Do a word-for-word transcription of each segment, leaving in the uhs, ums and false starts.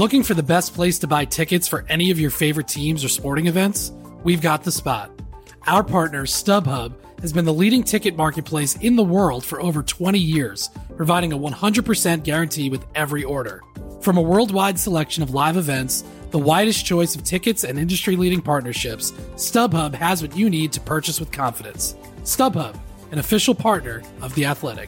Looking for the best place to buy tickets for any of your favorite teams or sporting events? We've got the spot. Our partner, StubHub, has been the leading ticket marketplace in the world for over twenty years, providing a one hundred percent guarantee with every order. From a worldwide selection of live events, the widest choice of tickets and industry-leading partnerships, StubHub has what you need to purchase with confidence. StubHub, an official partner of The Athletic.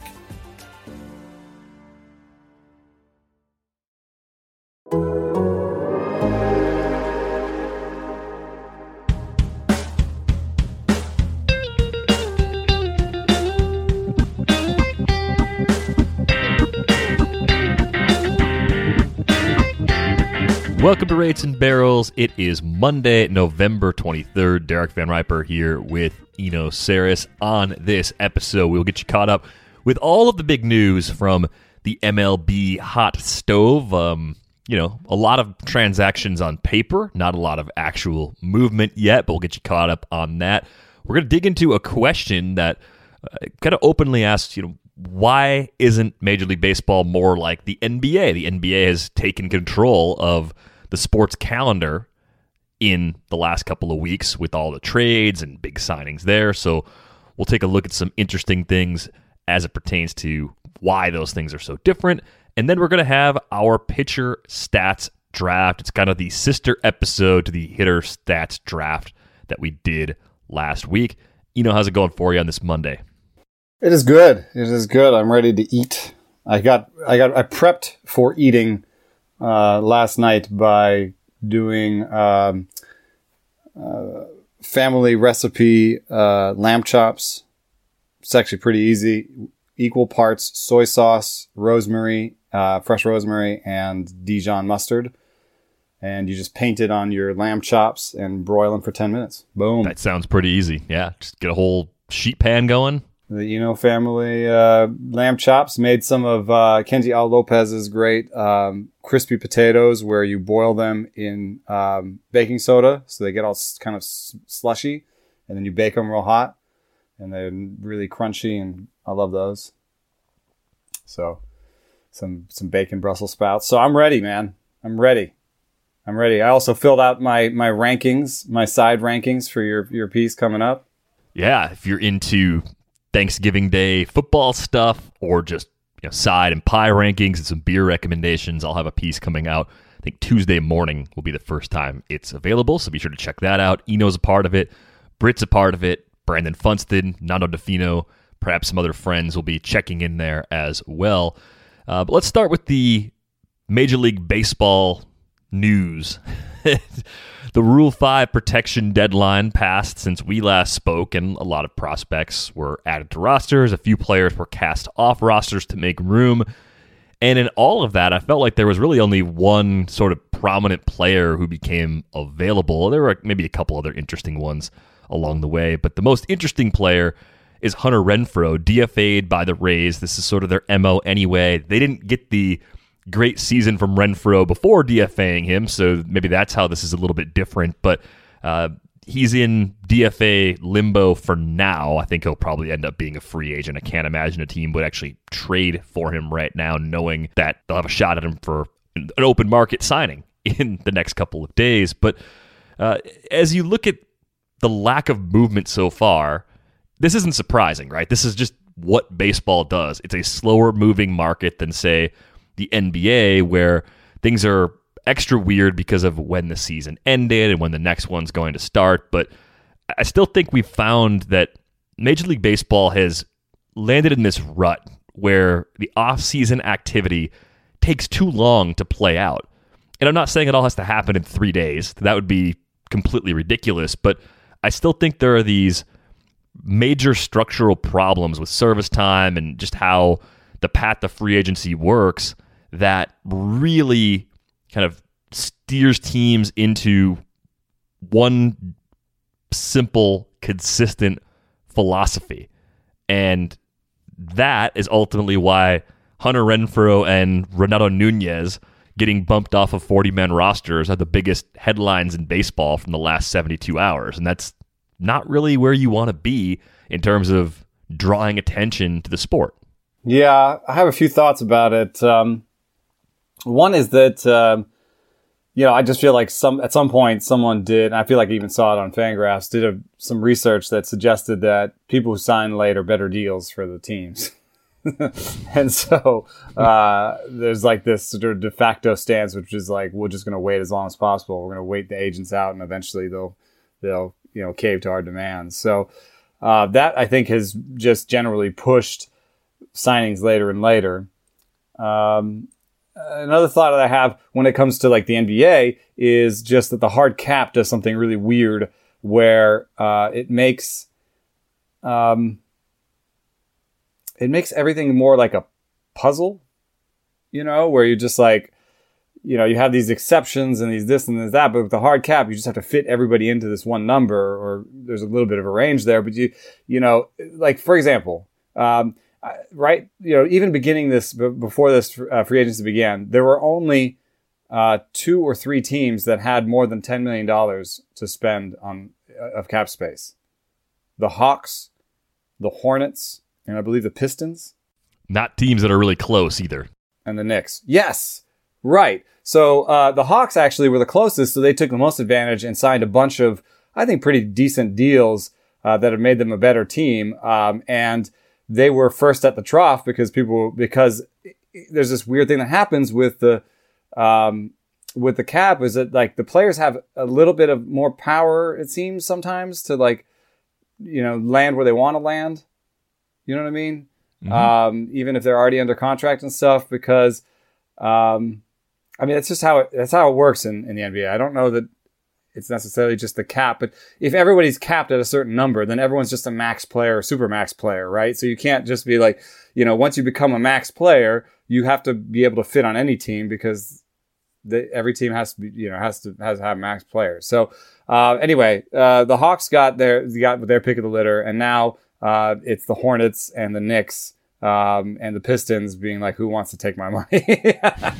Welcome to Rates and Barrels. It is Monday, November twenty-third. Derek Van Riper here with Eno Saris. On this episode, we'll get you caught up with all of the big news from the M L B hot stove. Um, you know, a lot of transactions on paper, not a lot of actual movement yet, but we'll get you caught up on that. We're going to dig into a question that uh, kind of openly asks, you know, why isn't Major League Baseball more like the N B A? The N B A has taken control of the sports calendar in the last couple of weeks with all the trades and big signings there. So we'll take a look at some interesting things as it pertains to why those things are so different. And then we're going to have our pitcher stats draft. It's kind of the sister episode to the hitter stats draft that we did last week. You know, how's it going for you on this Monday? It is good. It is good. I'm ready to eat. I got, I got, I prepped for eating uh, last night by doing um, uh, family recipe uh, lamb chops. It's actually pretty easy. Equal parts soy sauce, rosemary, uh, fresh rosemary, and Dijon mustard. And you just paint it on your lamb chops and broil them for ten minutes. Boom. That sounds pretty easy. Yeah, just get a whole sheet pan going. The Eno family uh, lamb chops made some of uh, Kenji Al Lopez's great um, crispy potatoes, where you boil them in um, baking soda so they get all s- kind of s- slushy, and then you bake them real hot, and they're really crunchy, and I love those. So some some bacon Brussels sprouts. So I'm ready, man. I'm ready. I'm ready. I also filled out my my rankings, my side rankings for your your piece coming up. Yeah, if you're into Thanksgiving Day football stuff, or just, you know, side and pie rankings and some beer recommendations, I'll have a piece coming out. I think Tuesday morning will be the first time it's available, so be sure to check that out. Eno's a part of it. Britt's a part of it. Brandon Funston, Nando DeFino, perhaps some other friends will be checking in there as well. Uh, but let's start with the Major League Baseball news. The Rule five protection deadline passed since we last spoke, and a lot of prospects were added to rosters. A few players were cast off rosters to make room. And in all of that, I felt like there was really only one sort of prominent player who became available. There were maybe a couple other interesting ones along the way, but the most interesting player is Hunter Renfroe, D F A'd by the Rays. This is sort of their M O anyway. They didn't get the great season from Renfroe before DFAing him, so maybe that's how this is a little bit different, but uh, he's in D F A limbo for now. I think he'll probably end up being a free agent. I can't imagine a team would actually trade for him right now, knowing that they'll have a shot at him for an open market signing in the next couple of days. But uh, as you look at the lack of movement so far, this isn't surprising, right? This is just what baseball does. It's a slower moving market than, say, the N B A, where things are extra weird because of when the season ended and when the next one's going to start. But I still think we've found that Major League Baseball has landed in this rut where the off-season activity takes too long to play out. And I'm not saying it all has to happen in three days. That would be completely ridiculous. But I still think there are these major structural problems with service time and just how the path to free agency works that really kind of steers teams into one simple, consistent philosophy. And that is ultimately why Hunter Renfroe and Renato Nunez getting bumped off of forty-man rosters are the biggest headlines in baseball from the last seventy-two hours. And that's not really where you want to be in terms of drawing attention to the sport. Yeah, I have a few thoughts about it. Um, one is that uh, you know, I just feel like some at some point someone did, and I feel like I even saw it on Fangraphs, did a, some research that suggested that people who sign late are better deals for the teams. And so uh, there's like this sort of de facto stance, which is like, we're just going to wait as long as possible. We're going to wait the agents out, and eventually they'll they'll you know cave to our demands. So uh, that I think has just generally pushed signings later and later. Um, Another thought that I have when it comes to like the N B A is just that the hard cap does something really weird where uh, it makes um, it makes everything more like a puzzle, you know, where you're just like, you know, you have these exceptions and these this and this that, but with the hard cap, you just have to fit everybody into this one number, or there's a little bit of a range there. But you, you know, like for example, um, right, you know, even beginning this, before this uh, free agency began, there were only uh, two or three teams that had more than ten million dollars to spend on uh, of cap space. The Hawks, the Hornets, and I believe the Pistons. Not teams that are really close either. And the Knicks. Yes, right. So uh, the Hawks actually were the closest, so they took the most advantage and signed a bunch of, I think, pretty decent deals uh, that have made them a better team. Um, and they were first at the trough because people, because there's this weird thing that happens with the, um, with the cap is that like the players have a little bit of more power, it seems sometimes, to like, you know, land where they want to land. You know what I mean? Mm-hmm. Um, even if they're already under contract and stuff, because, um, I mean, that's just how it, that's how it works in, in the N B A. I don't know that it's necessarily just the cap, but if everybody's capped at a certain number, then everyone's just a max player or super max player, right? So you can't just be like, you know, once you become a max player, you have to be able to fit on any team because the, every team has to be, you know, has to, has to have max players. So, uh, anyway, uh, the Hawks got their, got their pick of the litter, and now, uh, it's the Hornets and the Knicks, um, and the Pistons being like, who wants to take my money?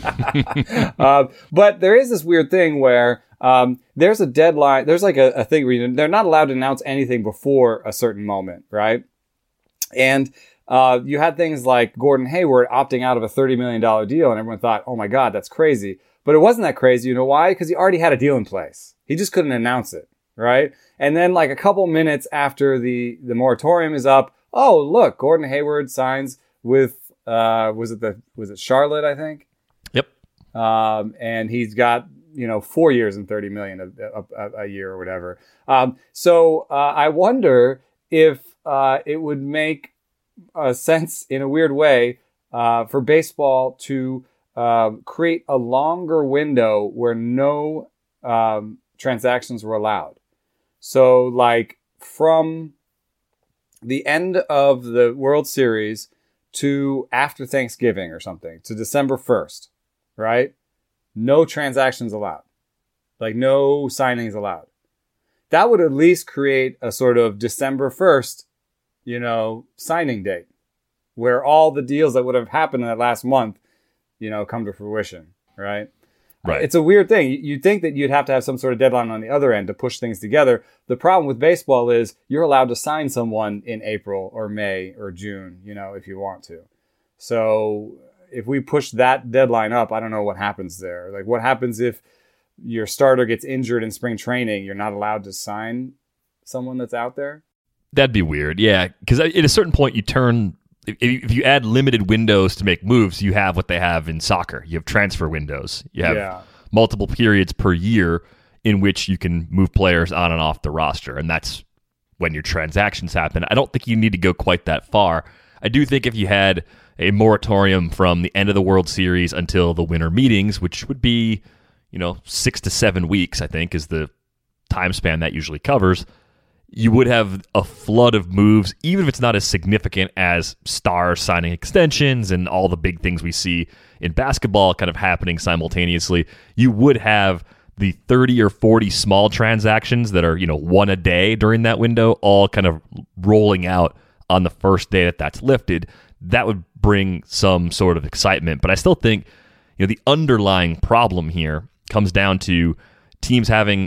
uh, but there is this weird thing where, Um, there's a deadline. There's like a, a thing where they're not allowed to announce anything before a certain moment, right? And uh, you had things like Gordon Hayward opting out of a thirty million dollars deal, and everyone thought, oh my God, that's crazy. But it wasn't that crazy. You know why? Because he already had a deal in place. He just couldn't announce it, right? And then like a couple minutes after the, the moratorium is up, oh, look, Gordon Hayward signs with, uh, was it the, was it Charlotte, I think? Yep. Um, and he's got, you know, four years and thirty million a, a, a year or whatever. Um, so uh, I wonder if uh, it would make uh, sense in a weird way uh, for baseball to uh, create a longer window where no um, transactions were allowed. So like from the end of the World Series to after Thanksgiving or something, to December first, right? No transactions allowed. Like no signings allowed. That would at least create a sort of December first, you know, signing date where all the deals that would have happened in that last month, you know, come to fruition, right? Right. It's a weird thing. You'd think that you'd have to have some sort of deadline on the other end to push things together. The problem with baseball is you're allowed to sign someone in April or May or June, you know, if you want to. So if we push that deadline up, I don't know what happens there. Like what happens if your starter gets injured in spring training? You're not allowed to sign someone that's out there? That'd be weird. Yeah. Because at a certain point you turn, if, if you add limited windows to make moves, you have what they have in soccer. You have transfer windows. You have yeah. multiple periods per year in which you can move players on and off the roster. And that's when your transactions happen. I don't think you need to go quite that far. I do think if you had a moratorium from the end of the World Series until the winter meetings, which would be, you know, six to seven weeks, I think, is the time span that usually covers, you would have a flood of moves, even if it's not as significant as stars signing extensions and all the big things we see in basketball kind of happening simultaneously. You would have the thirty or forty small transactions that are, you know, one a day during that window, all kind of rolling out on the first day that that's lifted. That would bring some sort of excitement. But I still think, you know, the underlying problem here comes down to teams having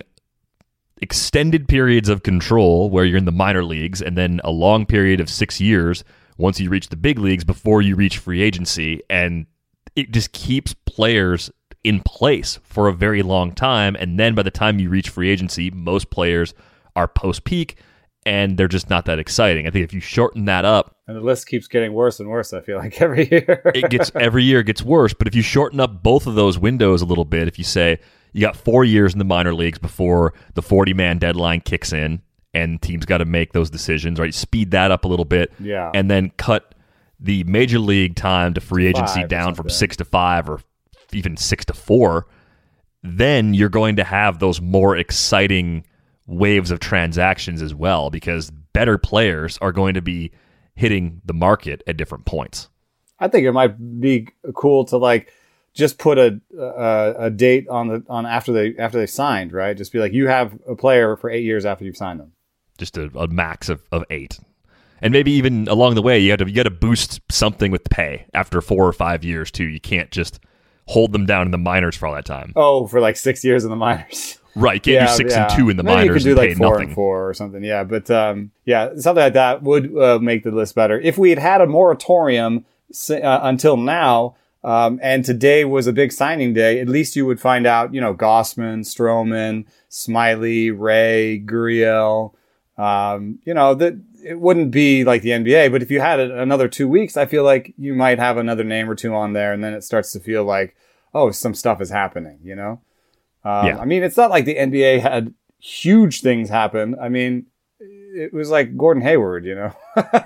extended periods of control where you're in the minor leagues and then a long period of six years once you reach the big leagues before you reach free agency. And it just keeps players in place for a very long time. And then by the time you reach free agency, most players are post-peak, and they're just not that exciting. I think if you shorten that up, and the list keeps getting worse and worse, I feel like every year. it gets every year it gets worse. But if you shorten up both of those windows a little bit, if you say you got four years in the minor leagues before the forty-man deadline kicks in, and teams got to make those decisions, right? Speed that up a little bit, yeah, and then cut the major league time to free agency Five down from six to five or even six to four. Then you're going to have those more exciting waves of transactions as well, because better players are going to be hitting the market at different points. I think it might be cool to like just put a a, a date on the on after they after they signed, right? Just be like, you have a player for eight years after you've signed them. Just a, a max of, of eight, and maybe even along the way, you got to you got to boost something with pay after four or five years too. You can't just hold them down in the minors for all that time. Oh, for like six years in the minors. Right, you can't yeah, do six yeah. and two in the Maybe minors you could do and like pay four nothing. and four or something. Yeah, but um, yeah, something like that would uh, make the list better. If we had had a moratorium uh, until now, um, and today was a big signing day, at least you would find out, you know, Gossman, Stroman, Smiley, Ray, Gurriel. Um, you know, that it wouldn't be like the N B A. But if you had it another two weeks, I feel like you might have another name or two on there, and then it starts to feel like, oh, some stuff is happening. You know. Um, yeah. I mean, it's not like the N B A had huge things happen. I mean, it was like Gordon Hayward, you know.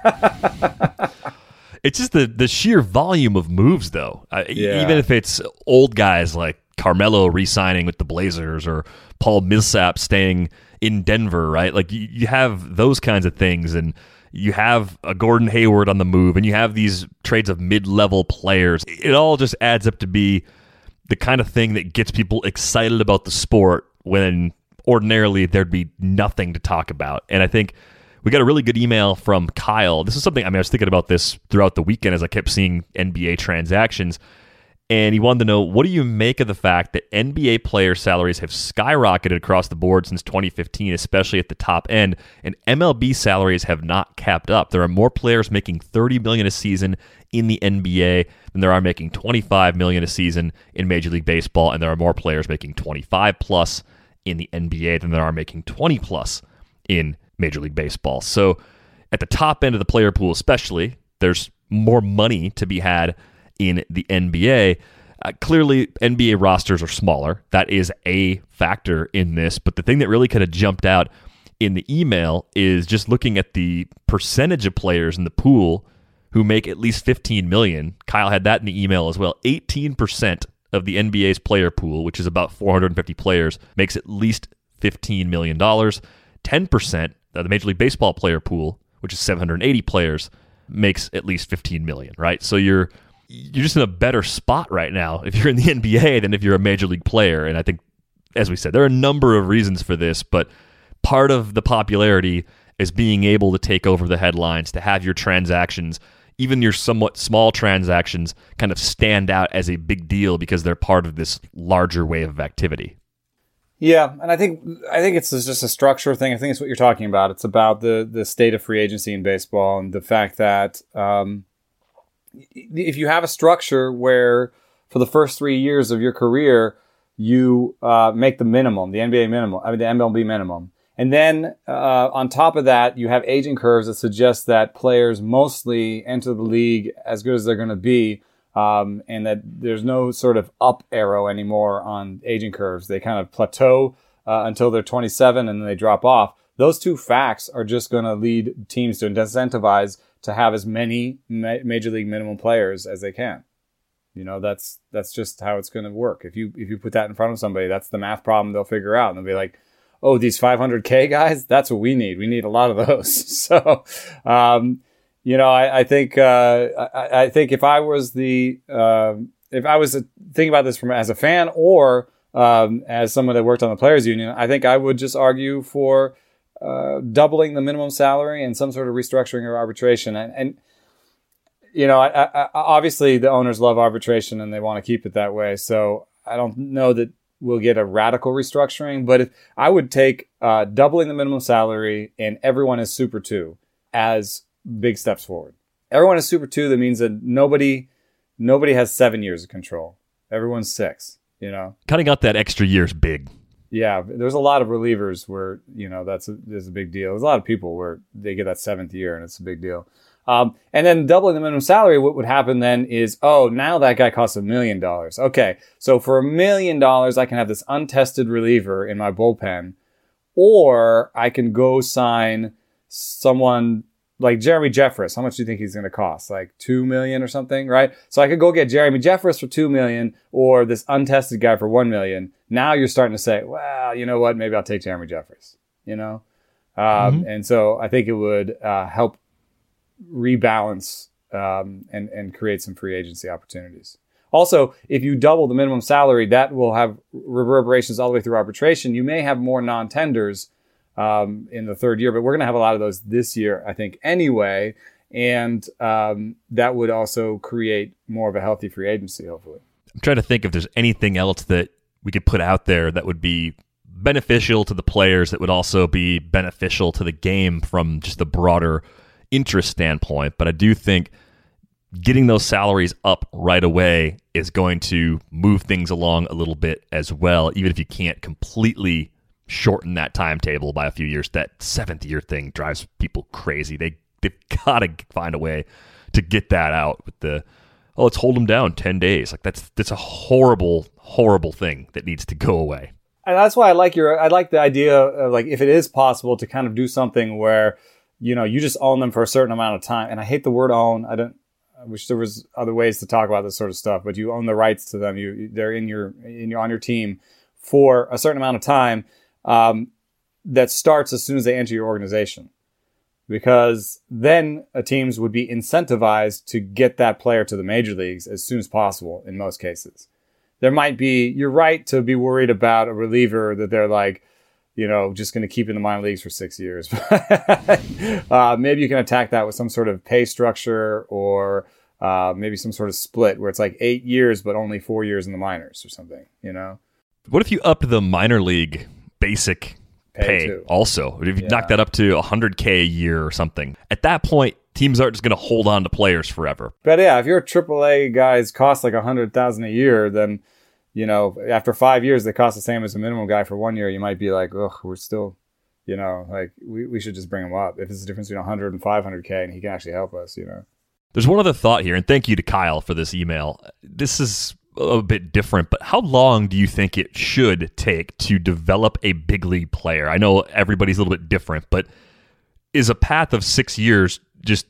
It's just the, the sheer volume of moves, though. Uh, Yeah. Even if it's old guys like Carmelo re-signing with the Blazers or Paul Millsap staying in Denver, right? Like you, you have those kinds of things, and you have a Gordon Hayward on the move, and you have these trades of mid-level players. It all just adds up to be the kind of thing that gets people excited about the sport when ordinarily there'd be nothing to talk about. And I think we got a really good email from Kyle. This is something, I mean, I was thinking about this throughout the weekend as I kept seeing N B A transactions. And he wanted to know, what do you make of the fact that N B A player salaries have skyrocketed across the board since twenty fifteen, especially at the top end, and M L B salaries have not kept up? There are more players making thirty million dollars a season in the N B A than there are making twenty-five million dollars a season in Major League Baseball, and there are more players making twenty-five plus in the N B A than there are making twenty plus in Major League Baseball. So at the top end of the player pool especially, there's more money to be had in the N B A. Uh, clearly, N B A rosters are smaller. That is a factor in this. But the thing that really kind of jumped out in the email is just looking at the percentage of players in the pool who make at least fifteen million dollars. Kyle had that in the email as well. eighteen percent of the N B A's player pool, which is about four hundred fifty players, makes at least fifteen million dollars. ten percent of the Major League Baseball player pool, which is seven hundred eighty players, makes at least fifteen million dollars, right? So you're you're just in a better spot right now if you're in the N B A than if you're a Major League player. And I think, as we said, there are a number of reasons for this, but part of the popularity is being able to take over the headlines, to have your transactions, even your somewhat small transactions, kind of stand out as a big deal because they're part of this larger wave of activity. Yeah, and I think I think it's just a structure thing. I think it's what you're talking about. It's about the the state of free agency in baseball and the fact that um, if you have a structure where for the first three years of your career you uh, make the minimum, the N B A minimum, I mean the M L B minimum, and then uh, on top of that you have aging curves that suggest that players mostly enter the league as good as they're going to be. Um, and that there's no sort of up arrow anymore on aging curves. They kind of plateau uh, until they're twenty-seven and then they drop off. Those two facts are just going to lead teams to incentivize to have as many ma- major league minimum players as they can. You know, that's that's just how it's going to work. If you if you put that in front of somebody, that's the math problem they'll figure out. And they'll be like, oh, these five hundred K guys, that's what we need. We need a lot of those. So, um, You know, I, I think uh, I, I think if I was the uh, if I was thinking about this from as a fan or um, as someone that worked on the players' union, I think I would just argue for uh, doubling the minimum salary and some sort of restructuring or arbitration. And, and you know, I, I, obviously the owners love arbitration and they want to keep it that way. So I don't know that we'll get a radical restructuring, but if I would take uh, doubling the minimum salary and everyone is Super Two as big steps forward. Everyone is Super Two. That means that nobody, nobody has seven years of control. Everyone's six. you know. Cutting out that extra year is big. Yeah, there's a lot of relievers where, you know, that's a, that's a big deal. There's a lot of people where they get that seventh year and it's a big deal. Um, and then doubling the minimum salary, what would happen then is, oh, now that guy costs a million dollars. Okay, so for a million dollars, I can have this untested reliever in my bullpen, or I can go sign someone like Jeremy Jeffress. How much do you think he's going to cost? Like two million or something, right? So I could go get Jeremy Jeffress for two million, or this untested guy for one million. Now you're starting to say, well, you know what? Maybe I'll take Jeremy Jeffress. You know, um, mm-hmm. and so I think it would uh, help rebalance um, and and create some free agency opportunities. Also, if you double the minimum salary, that will have reverberations all the way through arbitration. You may have more non-tenders um, in the third year, but we're going to have a lot of those this year, I think, anyway. And um, that would also create more of a healthy free agency, hopefully. I'm trying to think if there's anything else that we could put out there that would be beneficial to the players, that would also be beneficial to the game from just a broader interest standpoint. But I do think getting those salaries up right away is going to move things along a little bit as well, even if you can't completely shorten that timetable by a few years. That seventh year thing drives people crazy. They, they've got to find a way to get that out with the, oh, let's hold them down ten days. Like that's that's a horrible, horrible thing that needs to go away. And that's why I like your, I like the idea of, like, if it is possible to kind of do something where, you know, you just own them for a certain amount of time. And I hate the word own. I don't, I wish there was other ways to talk about this sort of stuff, but you own the rights to them. You, they're in your, in your, on your team for a certain amount of time um, that starts as soon as they enter your organization, because then uh, teams would be incentivized to get that player to the major leagues as soon as possible. In most cases, there might be, you're right to be worried about a reliever that they're like, you know, just going to keep in the minor leagues for six years. uh, maybe you can attack that with some sort of pay structure, or uh, maybe some sort of split where it's like eight years, but only four years in the minors or something, you know? What if you upped the minor league basic pay, pay also? If you yeah. knock that up to one hundred K a year or something, at that point, teams aren't just going to hold on to players forever. But yeah, if your triple A guys cost like one hundred thousand dollars a year, then, you know, after five years, they cost the same as a minimum guy for one year. You might be like, ugh, we're still, you know, like we, we should just bring him up. If it's the difference between one hundred and five hundred K and he can actually help us, you know. There's one other thought here, and thank you to Kyle for this email. This is a bit different, but how long do you think it should take to develop a big league player? I know everybody's a little bit different, but is a path of six years just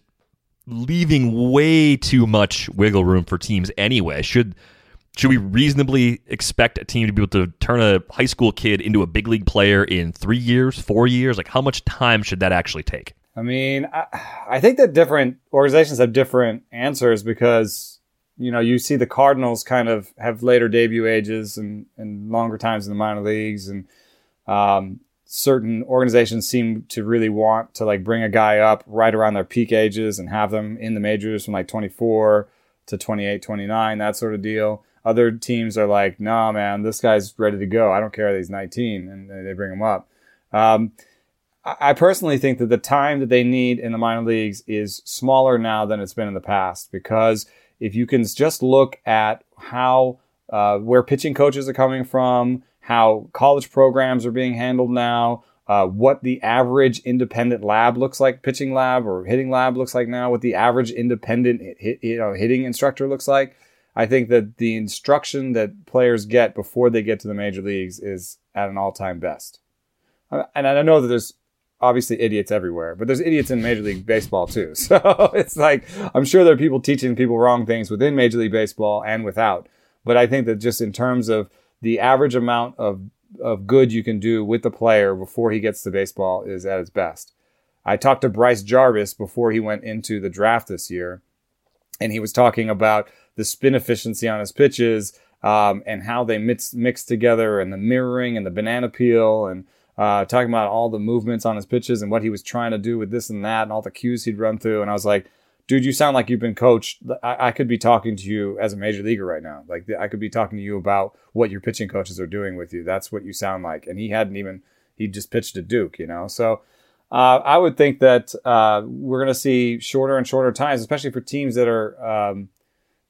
leaving way too much wiggle room for teams anyway? Should Should we reasonably expect a team to be able to turn a high school kid into a big league player in three years, four years? Like, how much time should that actually take? I mean, I, I think that different organizations have different answers, because, you know, you see the Cardinals kind of have later debut ages and, and longer times in the minor leagues. And um, certain organizations seem to really want to, like, bring a guy up right around their peak ages and have them in the majors from like twenty-four to twenty-eight, twenty-nine, that sort of deal. Other teams are like, nah, man, this guy's ready to go. I don't care that he's nineteen, and they bring him up. Um, I personally think that the time that they need in the minor leagues is smaller now than it's been in the past, because if you can just look at how, uh, where pitching coaches are coming from, how college programs are being handled now, uh, what the average independent lab looks like, pitching lab or hitting lab looks like now, what the average independent hit, you know, hitting instructor looks like, I think that the instruction that players get before they get to the major leagues is at an all-time best. And I know that there's obviously idiots everywhere, but there's idiots in Major League Baseball too. So it's like, I'm sure there are people teaching people wrong things within Major League Baseball and without. But I think that just in terms of the average amount of, of good you can do with the player before he gets to baseball is at its best. I talked to Bryce Jarvis before he went into the draft this year, and he was talking about the spin efficiency on his pitches um, and how they mix, mix together, and the mirroring and the banana peel, and uh, talking about all the movements on his pitches and what he was trying to do with this and that and all the cues he'd run through. And I was like, dude, you sound like you've been coached. I, I could be talking to you as a major leaguer right now. Like, I could be talking to you about what your pitching coaches are doing with you. That's what you sound like. And he hadn't even, he just pitched at Duke, you know? So uh, I would think that uh, we're going to see shorter and shorter times, especially for teams that are, um,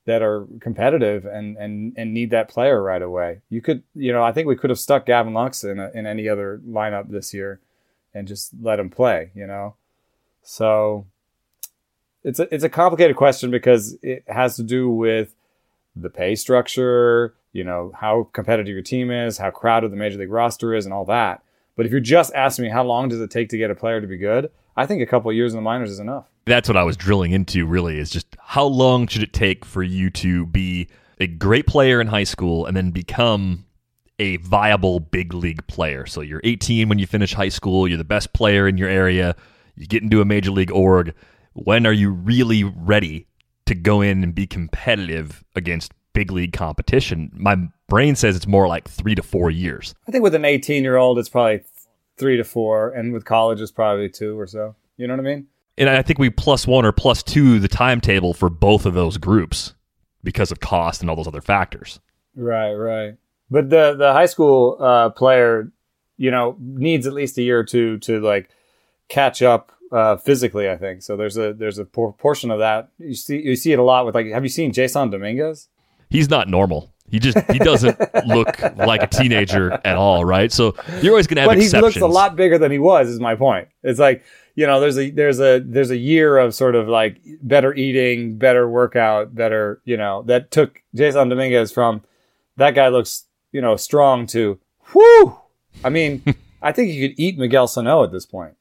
that are competitive and and and need that player right away. You could, you know, I think we could have stuck Gavin Lux in a, in any other lineup this year and just let him play, you know. So it's a it's a complicated question because it has to do with the pay structure, you know, how competitive your team is, how crowded the major league roster is, and all that. But if you're just asking me how long does it take to get a player to be good, I think a couple of years in the minors is enough. That's what I was drilling into, really, is just how long should it take for you to be a great player in high school and then become a viable big league player? So you're eighteen when you finish high school, you're the best player in your area, you get into a major league org. When are you really ready to go in and be competitive against big league competition? My brain says it's more like three to four years. I think with an eighteen-year-old, it's probably three to four, and with college, it's probably two or so. You know what I mean? And I think we plus one or plus two the timetable for both of those groups because of cost and all those other factors. Right, right. But the the high school uh, player, you know, needs at least a year or two to like catch up uh, physically, I think. So there's a there's a por- portion of that. You see you see it a lot with, like, have you seen Jason Dominguez? He's not normal. He just he doesn't look like a teenager at all, right? So you're always going to have but exceptions. But he looks a lot bigger than he was, is my point. It's like, you know, there's a there's a there's a year of sort of like better eating, better workout, better, you know, that took Jason Dominguez from that guy looks, you know, strong to whoo. I mean, I think you could eat Miguel Sano at this point.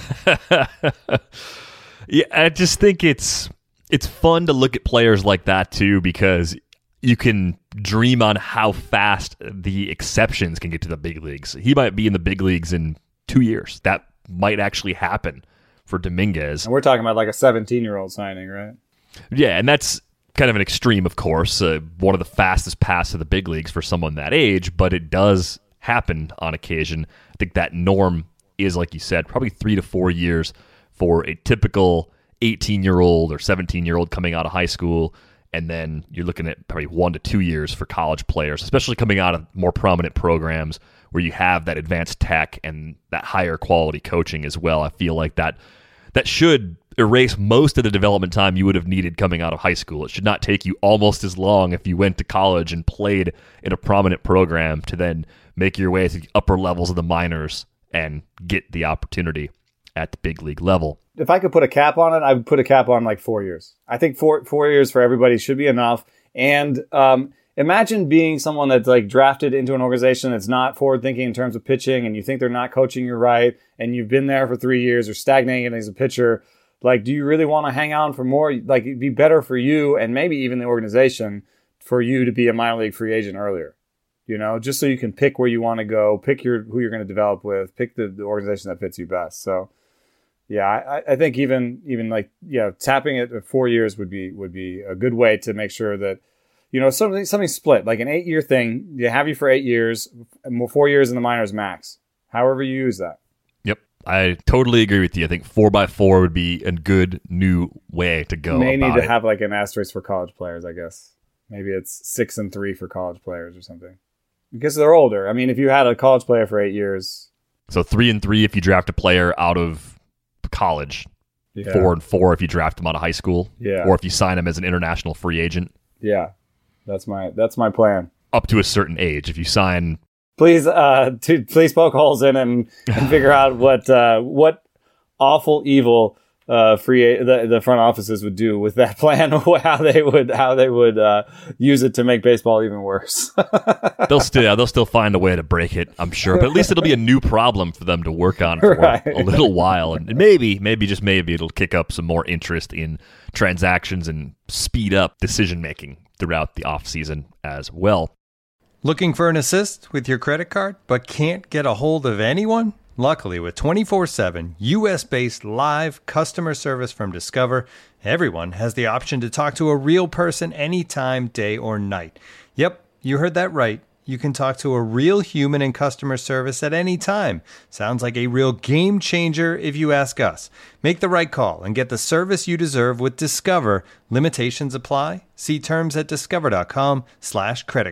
Yeah, I just think it's it's fun to look at players like that too, because you can dream on how fast the exceptions can get to the big leagues. He might be in the big leagues in two years. That might actually happen for Dominguez. And we're talking about like a seventeen-year-old signing, right? Yeah, and that's kind of an extreme, of course. Uh, one of the fastest paths to the big leagues for someone that age, but it does happen on occasion. I think that norm is, like you said, probably three to four years for a typical eighteen-year-old or seventeen-year-old coming out of high school. And then you're looking at probably one to two years for college players, especially coming out of more prominent programs where you have that advanced tech and that higher quality coaching as well. I feel like that that should erase most of the development time you would have needed coming out of high school. It should not take you almost as long if you went to college and played in a prominent program to then make your way to the upper levels of the minors and get the opportunity at the big league level. If I could put a cap on it, I would put a cap on like four years. I think four four years for everybody should be enough. And um, imagine being someone that's like drafted into an organization that's not forward thinking in terms of pitching, and you think they're not coaching you right, and you've been there for three years or stagnating as a pitcher. Like, do you really want to hang on for more? Like, it'd be better for you and maybe even the organization for you to be a minor league free agent earlier. You know, just so you can pick where you want to go, pick your who you're going to develop with, pick the, the organization that fits you best. So. Yeah, I, I think even even like yeah, tapping it at four years would be would be a good way to make sure that, you know, something something split, like an eight year thing. You have you for eight years, four years in the minors max. However you use that. Yep, I totally agree with you. I think four by four would be a good new way to go. You may about need to it. have like an asterisk for college players, I guess. Maybe it's six and three for college players or something, because they're older. I mean, if you had a college player for eight years, so three and three if you draft a player out of college, yeah. four and four if you draft them out of high school, yeah, or if you sign them as an international free agent. Yeah, that's my that's my plan. Up to a certain age, if you sign, please, uh, to, please poke holes in and, and figure out what uh, what awful evil uh, free the, the front offices would do with that plan, how they would how they would uh, use it to make baseball even worse. they'll still they'll still find a way to break it, I'm sure. But at least it'll be a new problem for them to work on for right. a little while, and maybe maybe just maybe it'll kick up some more interest in transactions and speed up decision making throughout the off season as well. Looking for an assist with your credit card, but can't get a hold of anyone? Luckily, with twenty-four seven U S-based live customer service from Discover, everyone has the option to talk to a real person anytime, day or night. Yep, you heard that right. You can talk to a real human in customer service at any time. Sounds like a real game changer if you ask us. Make the right call and get the service you deserve with Discover. Limitations apply. See terms at discover.com slash credit card.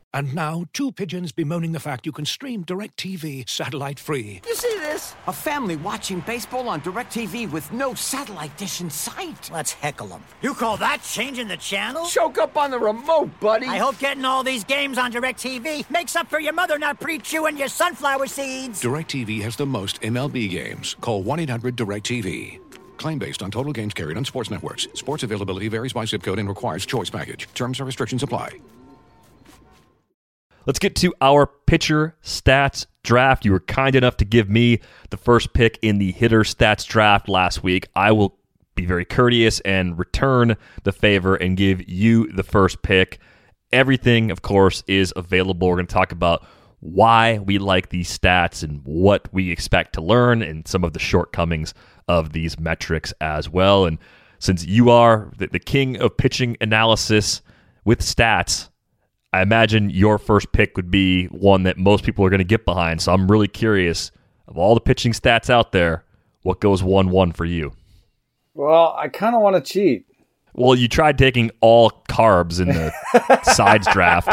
And now, two pigeons bemoaning the fact you can stream DirecTV satellite-free. You see this? A family watching baseball on DirecTV with no satellite dish in sight. Let's heckle them. You call that changing the channel? Choke up on the remote, buddy. I hope getting all these games on DirecTV makes up for your mother not pre-chewing your sunflower seeds. DirecTV has the most M L B games. Call one eight hundred direct T V. Claim based on total games carried on sports networks. Sports availability varies by zip code and requires choice package. Terms and restrictions apply. Let's get to our pitcher stats draft. You were kind enough to give me the first pick in the hitter stats draft last week. I will be very courteous and return the favor and give you the first pick. Everything, of course, is available. We're going to talk about why we like these stats and what we expect to learn and some of the shortcomings of these metrics as well. And since you are the, the king of pitching analysis with stats, I imagine your first pick would be one that most people are going to get behind. So I'm really curious, of all the pitching stats out there, what goes one one for you? Well, I kind of want to cheat. Well, you tried taking all carbs in the sides draft.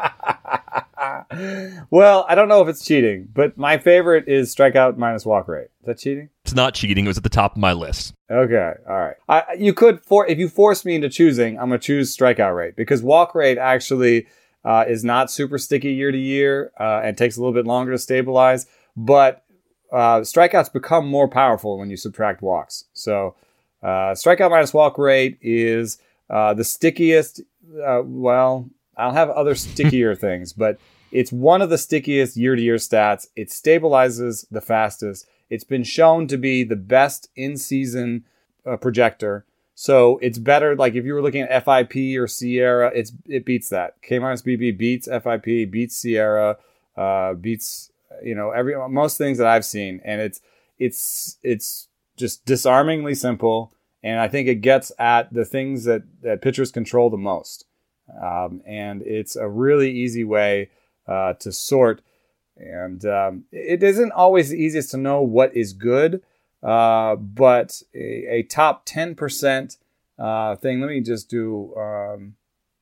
Well, I don't know if it's cheating, but my favorite is strikeout minus walk rate. Is that cheating? It's not cheating. It was at the top of my list. Okay, all right. I, you could, for if you force me into choosing, I'm going to choose strikeout rate because walk rate actually uh, is not super sticky year to year uh, and takes a little bit longer to stabilize. But uh, strikeouts become more powerful when you subtract walks. So uh, strikeout minus walk rate is uh, the stickiest. Uh, well, I'll have other stickier things, but it's one of the stickiest year-to-year stats. It stabilizes the fastest. It's been shown to be the best in-season uh, projector. So it's better, like if you were looking at F I P or Sierra, it's it beats that. K minus B B beats F I P, beats Sierra, uh, beats, you know, every most things that I've seen. And it's it's it's just disarmingly simple. And I think it gets at the things that, that pitchers control the most. Um, and it's a really easy way uh, to sort. And um, it isn't always the easiest to know what is good, uh, but a, a top ten percent uh, thing. Let me just do um,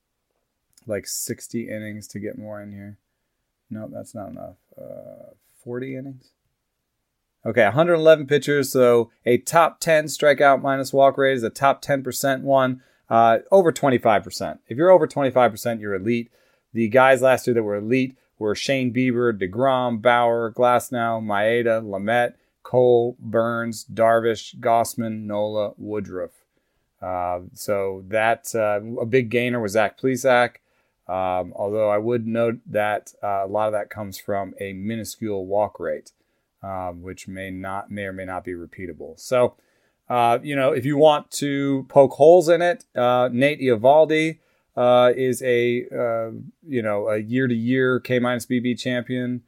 like sixty innings to get more in here. No, that's not enough. Uh, forty innings. Okay, one hundred eleven pitchers. So a top ten strikeout minus walk rate is a top ten percent one. Uh, over twenty-five percent. If you're over twenty-five percent, you're elite. The guys last year that were elite were Shane Bieber, DeGrom, Bauer, Glasnow, Maeda, Lamet, Cole, Burns, Darvish, Gossman, Nola, Woodruff. Uh, so that uh, a big gainer was Zach Plesac. Um, although I would note that uh, a lot of that comes from a minuscule walk rate, um, which may not may or may not be repeatable. So. Uh, you know, if you want to poke holes in it, uh, Nate Eovaldi uh, is a, uh, you know, a year-to-year K minus B B champion.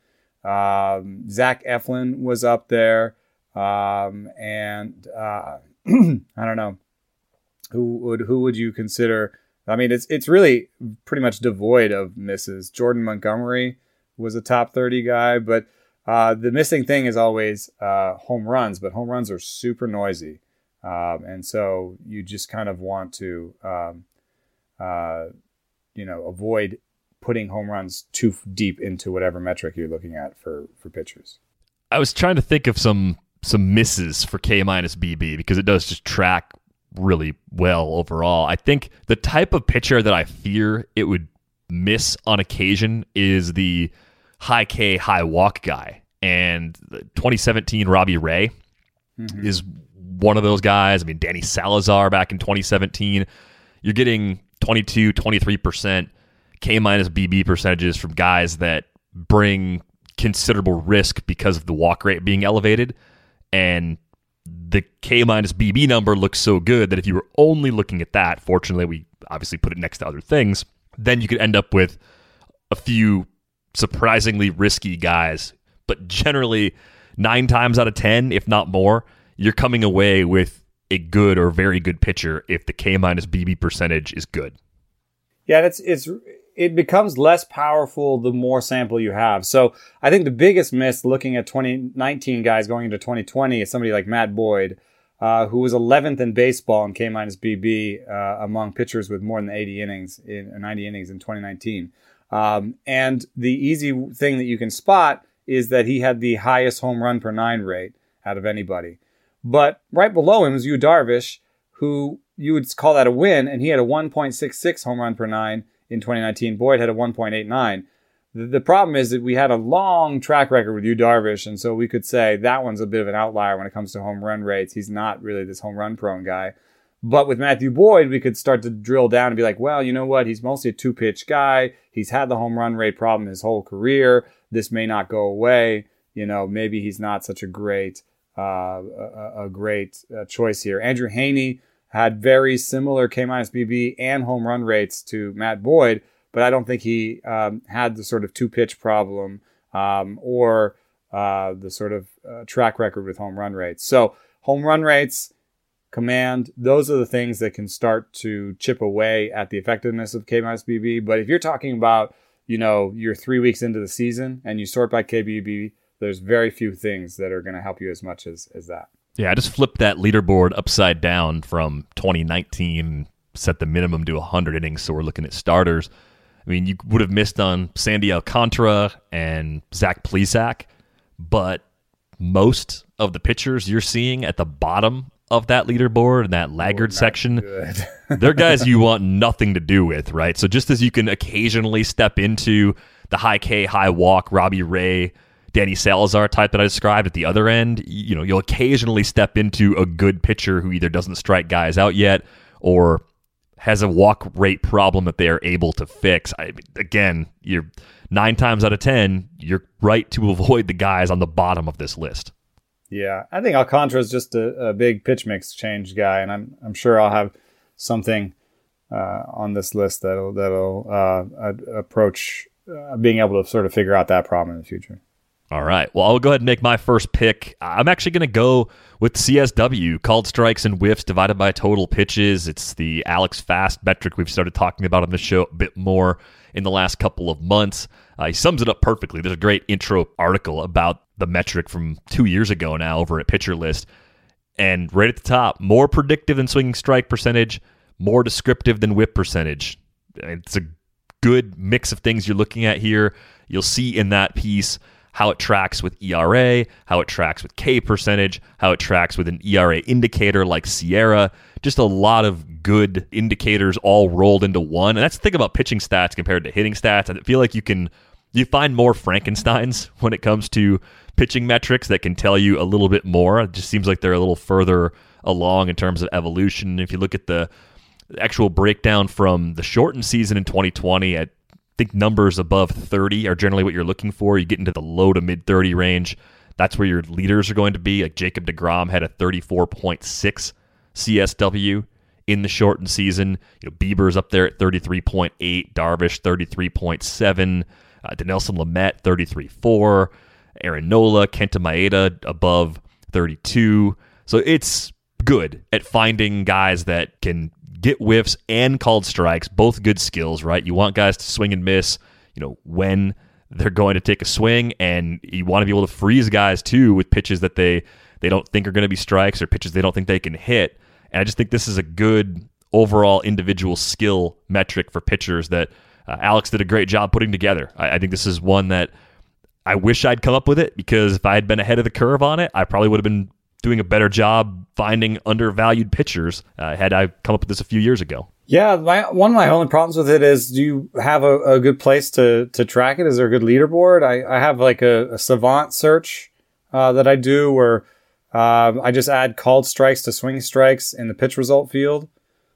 Um, Zach Eflin was up there. Um, and uh, I don't know, who would who would you consider? I mean, it's it's really pretty much devoid of misses. Jordan Montgomery was a top thirty guy, but uh, the missing thing is always uh, home runs, but home runs are super noisy. Um, and so you just kind of want to, um, uh, you know, avoid putting home runs too deep into whatever metric you're looking at for, for pitchers. I was trying to think of some some misses for K minus B B because it does just track really well overall. I think the type of pitcher that I fear it would miss on occasion is the high K, high walk guy. And twenty seventeen Robbie Ray mm-hmm. is one of those guys. I mean, Danny Salazar back in twenty seventeen, you're getting twenty-two, twenty-three percent K minus B B percentages from guys that bring considerable risk because of the walk rate being elevated. And the K minus B B number looks so good that if you were only looking at that, fortunately, we obviously put it next to other things, then you could end up with a few surprisingly risky guys. But generally, nine times out of ten, if not more, you're coming away with a good or very good pitcher if the K minus B B percentage is good. Yeah, it's it's it becomes less powerful the more sample you have. So I think the biggest miss looking at twenty nineteen guys going into twenty twenty is somebody like Matt Boyd, uh, who was eleventh in baseball in K minus B B uh, among pitchers with more than eighty innings in or ninety innings in twenty nineteen. Um, and the easy thing that you can spot is that he had the highest home run per nine rate out of anybody. But right below him was Yu Darvish, who you would call that a win, and he had a one point six six home run per nine in twenty nineteen. Boyd had a one point eight nine. The, the problem is that we had a long track record with Yu Darvish, and so we could say that one's a bit of an outlier when it comes to home run rates. He's not really this home run prone guy. But with Matthew Boyd, we could start to drill down and be like, well, you know what? He's mostly a two-pitch guy. He's had the home run rate problem his whole career. This may not go away. You know, maybe he's not such a great uh, a, a great uh, choice here. Andrew Heaney had very similar K minus B B and home run rates to Matt Boyd, but I don't think he um, had the sort of two-pitch problem um, or uh, the sort of uh, track record with home run rates. So home run rates, command, those are the things that can start to chip away at the effectiveness of K minus B B. But if you're talking about, you know, you're three weeks into the season and you sort by K B B, there's very few things that are going to help you as much as, as that. Yeah, I just flipped that leaderboard upside down from twenty nineteen, set the minimum to one hundred innings, so we're looking at starters. I mean, you would have missed on Sandy Alcantara and Zach Plesac, but most of the pitchers you're seeing at the bottom of that leaderboard in that laggard oh, section, they're guys you want nothing to do with, right? So just as you can occasionally step into the high K, high walk, Robbie Ray, Danny Salazar type that I described at the other end, you know, you'll occasionally step into a good pitcher who either doesn't strike guys out yet or has a walk rate problem that they are able to fix. I, again, you're nine times out of ten, you're right to avoid the guys on the bottom of this list. Yeah, I think Alcantara is just a, a big pitch mix change guy, and I'm I'm sure I'll have something uh, on this list that'll that'll uh, approach uh, being able to sort of figure out that problem in the future. All right. Well, I'll go ahead and make my first pick. I'm actually going to go with C S W, called strikes and whiffs divided by total pitches. It's the Alex Fast metric we've started talking about on the show a bit more in the last couple of months. Uh, he sums it up perfectly. There's a great intro article about the metric from two years ago now over at Pitcher List. And right at the top, more predictive than swinging strike percentage, more descriptive than whip percentage. It's a good mix of things you're looking at here. You'll see in that piece how it tracks with E R A, how it tracks with K percentage, how it tracks with an E R A indicator like Sierra. Just a lot of good indicators all rolled into one. And that's the thing about pitching stats compared to hitting stats. I feel like you can you find more Frankensteins when it comes to pitching metrics that can tell you a little bit more. It just seems like they're a little further along in terms of evolution. If you look at the actual breakdown from the shortened season in twenty twenty, at I think numbers above thirty are generally what you're looking for. You get into the low to mid thirty range. That's where your leaders are going to be. Like Jacob deGrom had a thirty-four point six C S W in the shortened season. You know, Bieber's up there at thirty-three point eight, Darvish thirty-three point seven, uh, Dinelson Lamet thirty-three point four, Aaron Nola, Kenta Maeda above thirty-two. So it's good at finding guys that can get whiffs and called strikes, both good skills, right? You want guys to swing and miss, you know, when they're going to take a swing, and you want to be able to freeze guys too with pitches that they they don't think are going to be strikes or pitches they don't think they can hit. And I just think this is a good overall individual skill metric for pitchers that uh, Alex did a great job putting together. I, I think this is one that I wish I'd come up with it, because if I had been ahead of the curve on it, I probably would have been doing a better job finding undervalued pitchers uh, had I come up with this a few years ago. Yeah, my, one of my only problems with it is, do you have a, a good place to to track it? Is there a good leaderboard? I, I have like a, a Savant search uh, that I do where uh, I just add called strikes to swing strikes in the pitch result field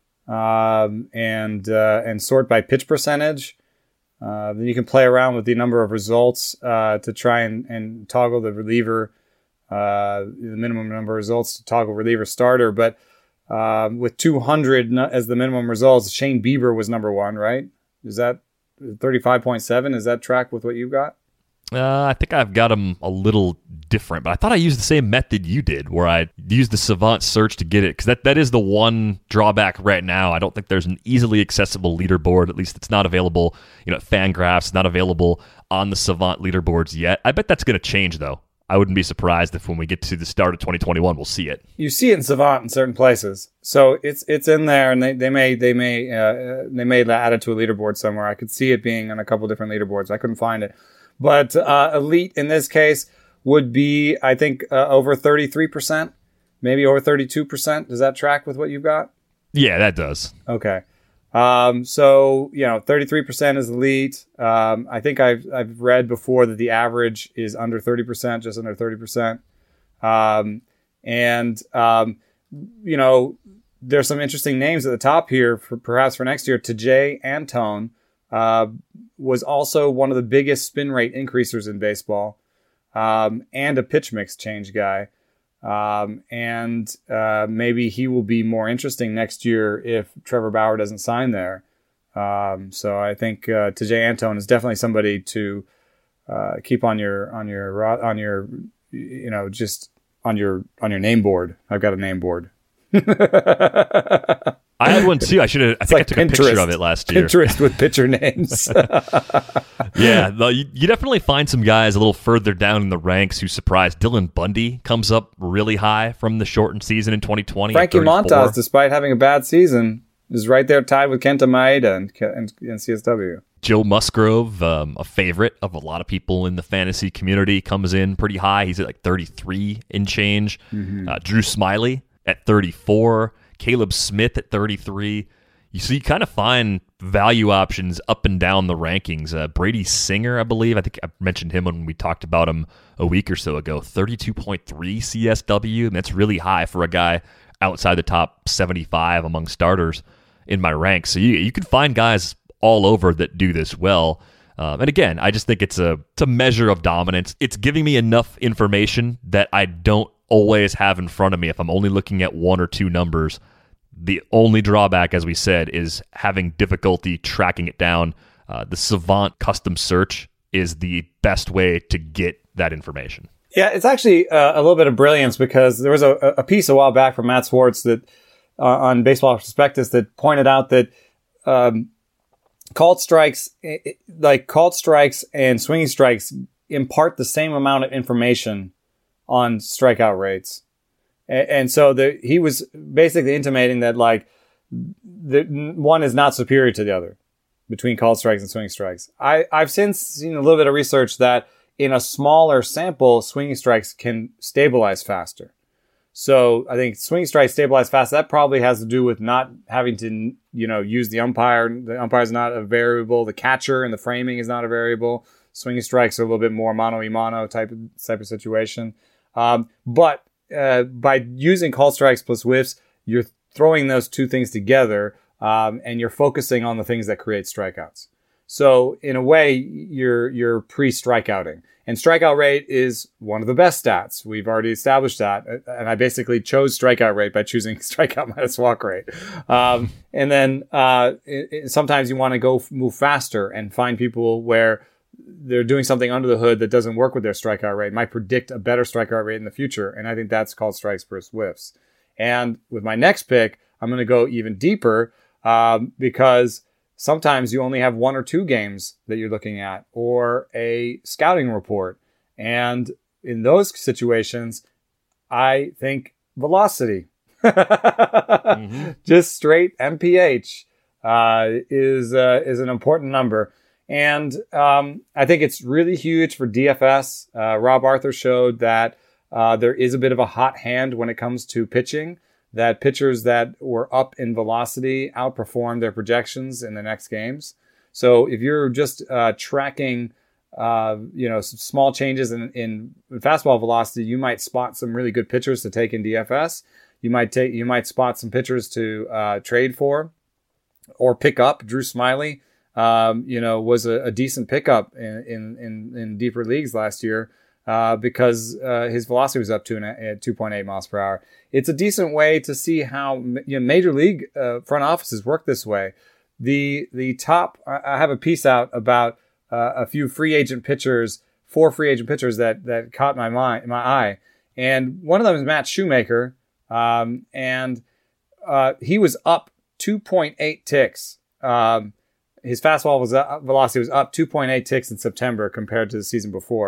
um, and uh, and sort by pitch percentage. Uh, then you can play around with the number of results uh, to try and, and toggle the reliever Uh, the minimum number of results to toggle reliever starter. But uh, with two hundred as the minimum results, Shane Bieber was number one, right? Is that thirty-five point seven? Is that track with what you got? Uh, I think I've got them a little different, but I thought I used the same method you did, where I used the Savant search to get it, because that, that is the one drawback right now. I don't think there's an easily accessible leaderboard. At least it's not available, you know, at Fangraphs. It's not available on the Savant leaderboards yet. I bet that's going to change, though. I wouldn't be surprised if when we get to the start of twenty twenty-one, we'll see it. You see it in Savant in certain places, so it's it's in there, and they, they may they may uh, they may add it to a leaderboard somewhere. I could see it being on a couple different leaderboards. I couldn't find it, but uh, elite in this case would be, I think, uh, over thirty-three percent, maybe over thirty-two percent. Does that track with what you've got? Yeah, that does. Okay. Um, so, you know, thirty-three percent is elite. Um, I think I've, I've read before that the average is under thirty percent, just under thirty percent. Um, and, um, you know, there's some interesting names at the top here for perhaps for next year. Tejay Antone, uh, was also one of the biggest spin rate increasers in baseball, um, and a pitch mix change guy. Um, and uh, maybe he will be more interesting next year if Trevor Bauer doesn't sign there. Um, so I think uh, Tejay Antone is definitely somebody to uh, keep on your on your on your you know just on your on your name board. I've got a name board. I had one too. I should have. I think like I took Pinterest. a picture of it last year. Pinterest with pitcher names. Yeah, no, you, you definitely find some guys a little further down in the ranks who surprise. Dylan Bundy comes up really high from the shortened season in twenty twenty. Frankie Montas, despite having a bad season, is right there tied with Kenta Maeda and, and, and C S W. Joe Musgrove, um, a favorite of a lot of people in the fantasy community, comes in pretty high. He's at like thirty-three in change. Mm-hmm. Uh, Drew Smiley at thirty-four. Caleb Smith at thirty-three. You see, you kind of find value options up and down the rankings. Uh, Brady Singer, I believe, I think I mentioned him when we talked about him a week or so ago. thirty-two point three C S W, and that's really high for a guy outside the top seventy-five among starters in my ranks. So you you can find guys all over that do this well. Um, and again, I just think it's a it's a measure of dominance. It's giving me enough information that I don't always have in front of me if I'm only looking at one or two numbers. The only drawback, as we said, is having difficulty tracking it down. Uh, the Savant custom search is the best way to get that information. Yeah, it's actually uh, a little bit of brilliance because there was a, a piece a while back from Matt Swartz that uh, on Baseball Prospectus that pointed out that um, called strikes, like called strikes and swinging strikes, impart the same amount of information on strikeout rates. And, and so the, he was basically intimating that like the one is not superior to the other between called strikes and swinging strikes. I, I've since seen a little bit of research that in a smaller sample, swinging strikes can stabilize faster. So I think swinging strikes stabilize fast. That probably has to do with not having to, you know, use the umpire. The umpire is not a variable. The catcher and the framing is not a variable. Swinging strikes are a little bit more mano y mano type of, type of situation. Um, but uh, by using call strikes plus whiffs, you're throwing those two things together, um, and you're focusing on the things that create strikeouts. So in a way, you're you're pre-strikeouting. And strikeout rate is one of the best stats. We've already established that. And I basically chose strikeout rate by choosing strikeout minus walk rate. Um, and then uh, it, it, sometimes you want to go f- move faster and find people where they're doing something under the hood that doesn't work with their strikeout rate, might predict a better strikeout rate in the future. And I think that's called strikes versus whiffs. And with my next pick, I'm going to go even deeper um, because sometimes you only have one or two games that you're looking at or a scouting report. And in those situations, I think velocity, mm-hmm. just straight M P H uh, is, uh, is an important number. And um, I think it's really huge for D F S. Uh, Rob Arthur showed that uh, there is a bit of a hot hand when it comes to pitching, that pitchers that were up in velocity outperformed their projections in the next games. So if you're just uh, tracking, uh, you know, some small changes in, in fastball velocity, you might spot some really good pitchers to take in D F S. You might take, you might spot some pitchers to uh, trade for or pick up. Drew Smiley, um, you know, was a, a decent pickup in, in, in, in deeper leagues last year. Uh, because uh, his velocity was up to at two point eight miles per hour. It's a decent way to see how you know, major league uh, front offices work this way. The the top, I have a piece out about uh, a few free agent pitchers, four free agent pitchers that that caught my mind, my eye, and one of them is Matt Shoemaker, um, and uh, he was up two point eight ticks. Um, his fastball was up, velocity was up two point eight ticks in September compared to the season before.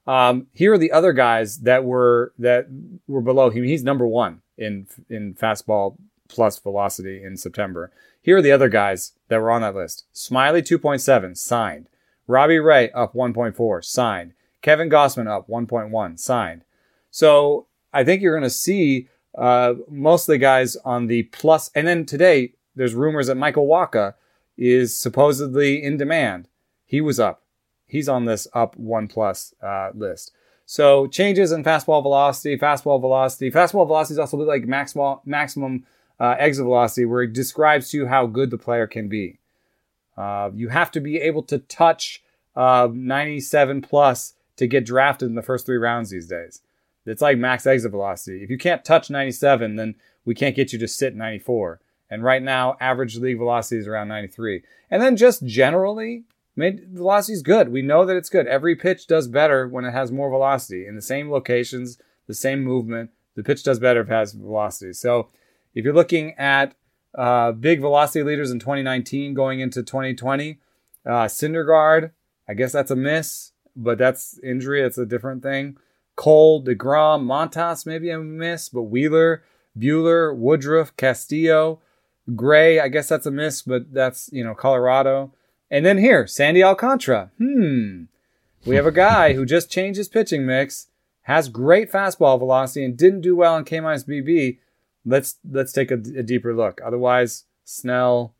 Um, here are the other guys that were that were below him. He's number one in in fastball plus velocity in September. Here are the other guys that were on that list. Smiley two point seven, signed. Robbie Ray up one point four, signed. Kevin Gossman up one point one, signed. So I think you're going to see uh, most of the guys on the plus. And then today, there's rumors that Michael Wacha is supposedly in demand. He was up. He's on this up one plus uh, list. So changes in fastball velocity, fastball velocity. Fastball velocity is also like maximum, maximum uh, exit velocity, where it describes to you how good the player can be. Uh, you have to be able to touch uh, ninety-seven plus to get drafted in the first three rounds these days. It's like max exit velocity. If you can't touch ninety-seven, then we can't get you to sit ninety-four. And right now, average league velocity is around ninety-three. And then just generally, velocity is good. We know that it's good. Every pitch does better when it has more velocity. In the same locations, the same movement, the pitch does better if it has velocity. So if you're looking at uh, big velocity leaders in twenty nineteen going into twenty twenty, uh, Syndergaard, I guess that's a miss, but that's injury. That's a different thing. Cole, DeGrom, Montas, maybe a miss, but Wheeler, Bueller, Woodruff, Castillo, Gray, I guess that's a miss, but that's, you know, Colorado. And then here, Sandy Alcantara. Hmm. We have a guy who just changed his pitching mix, has great fastball velocity, and didn't do well in K minus B B. Let's let's take a, a deeper look. Otherwise, Snell,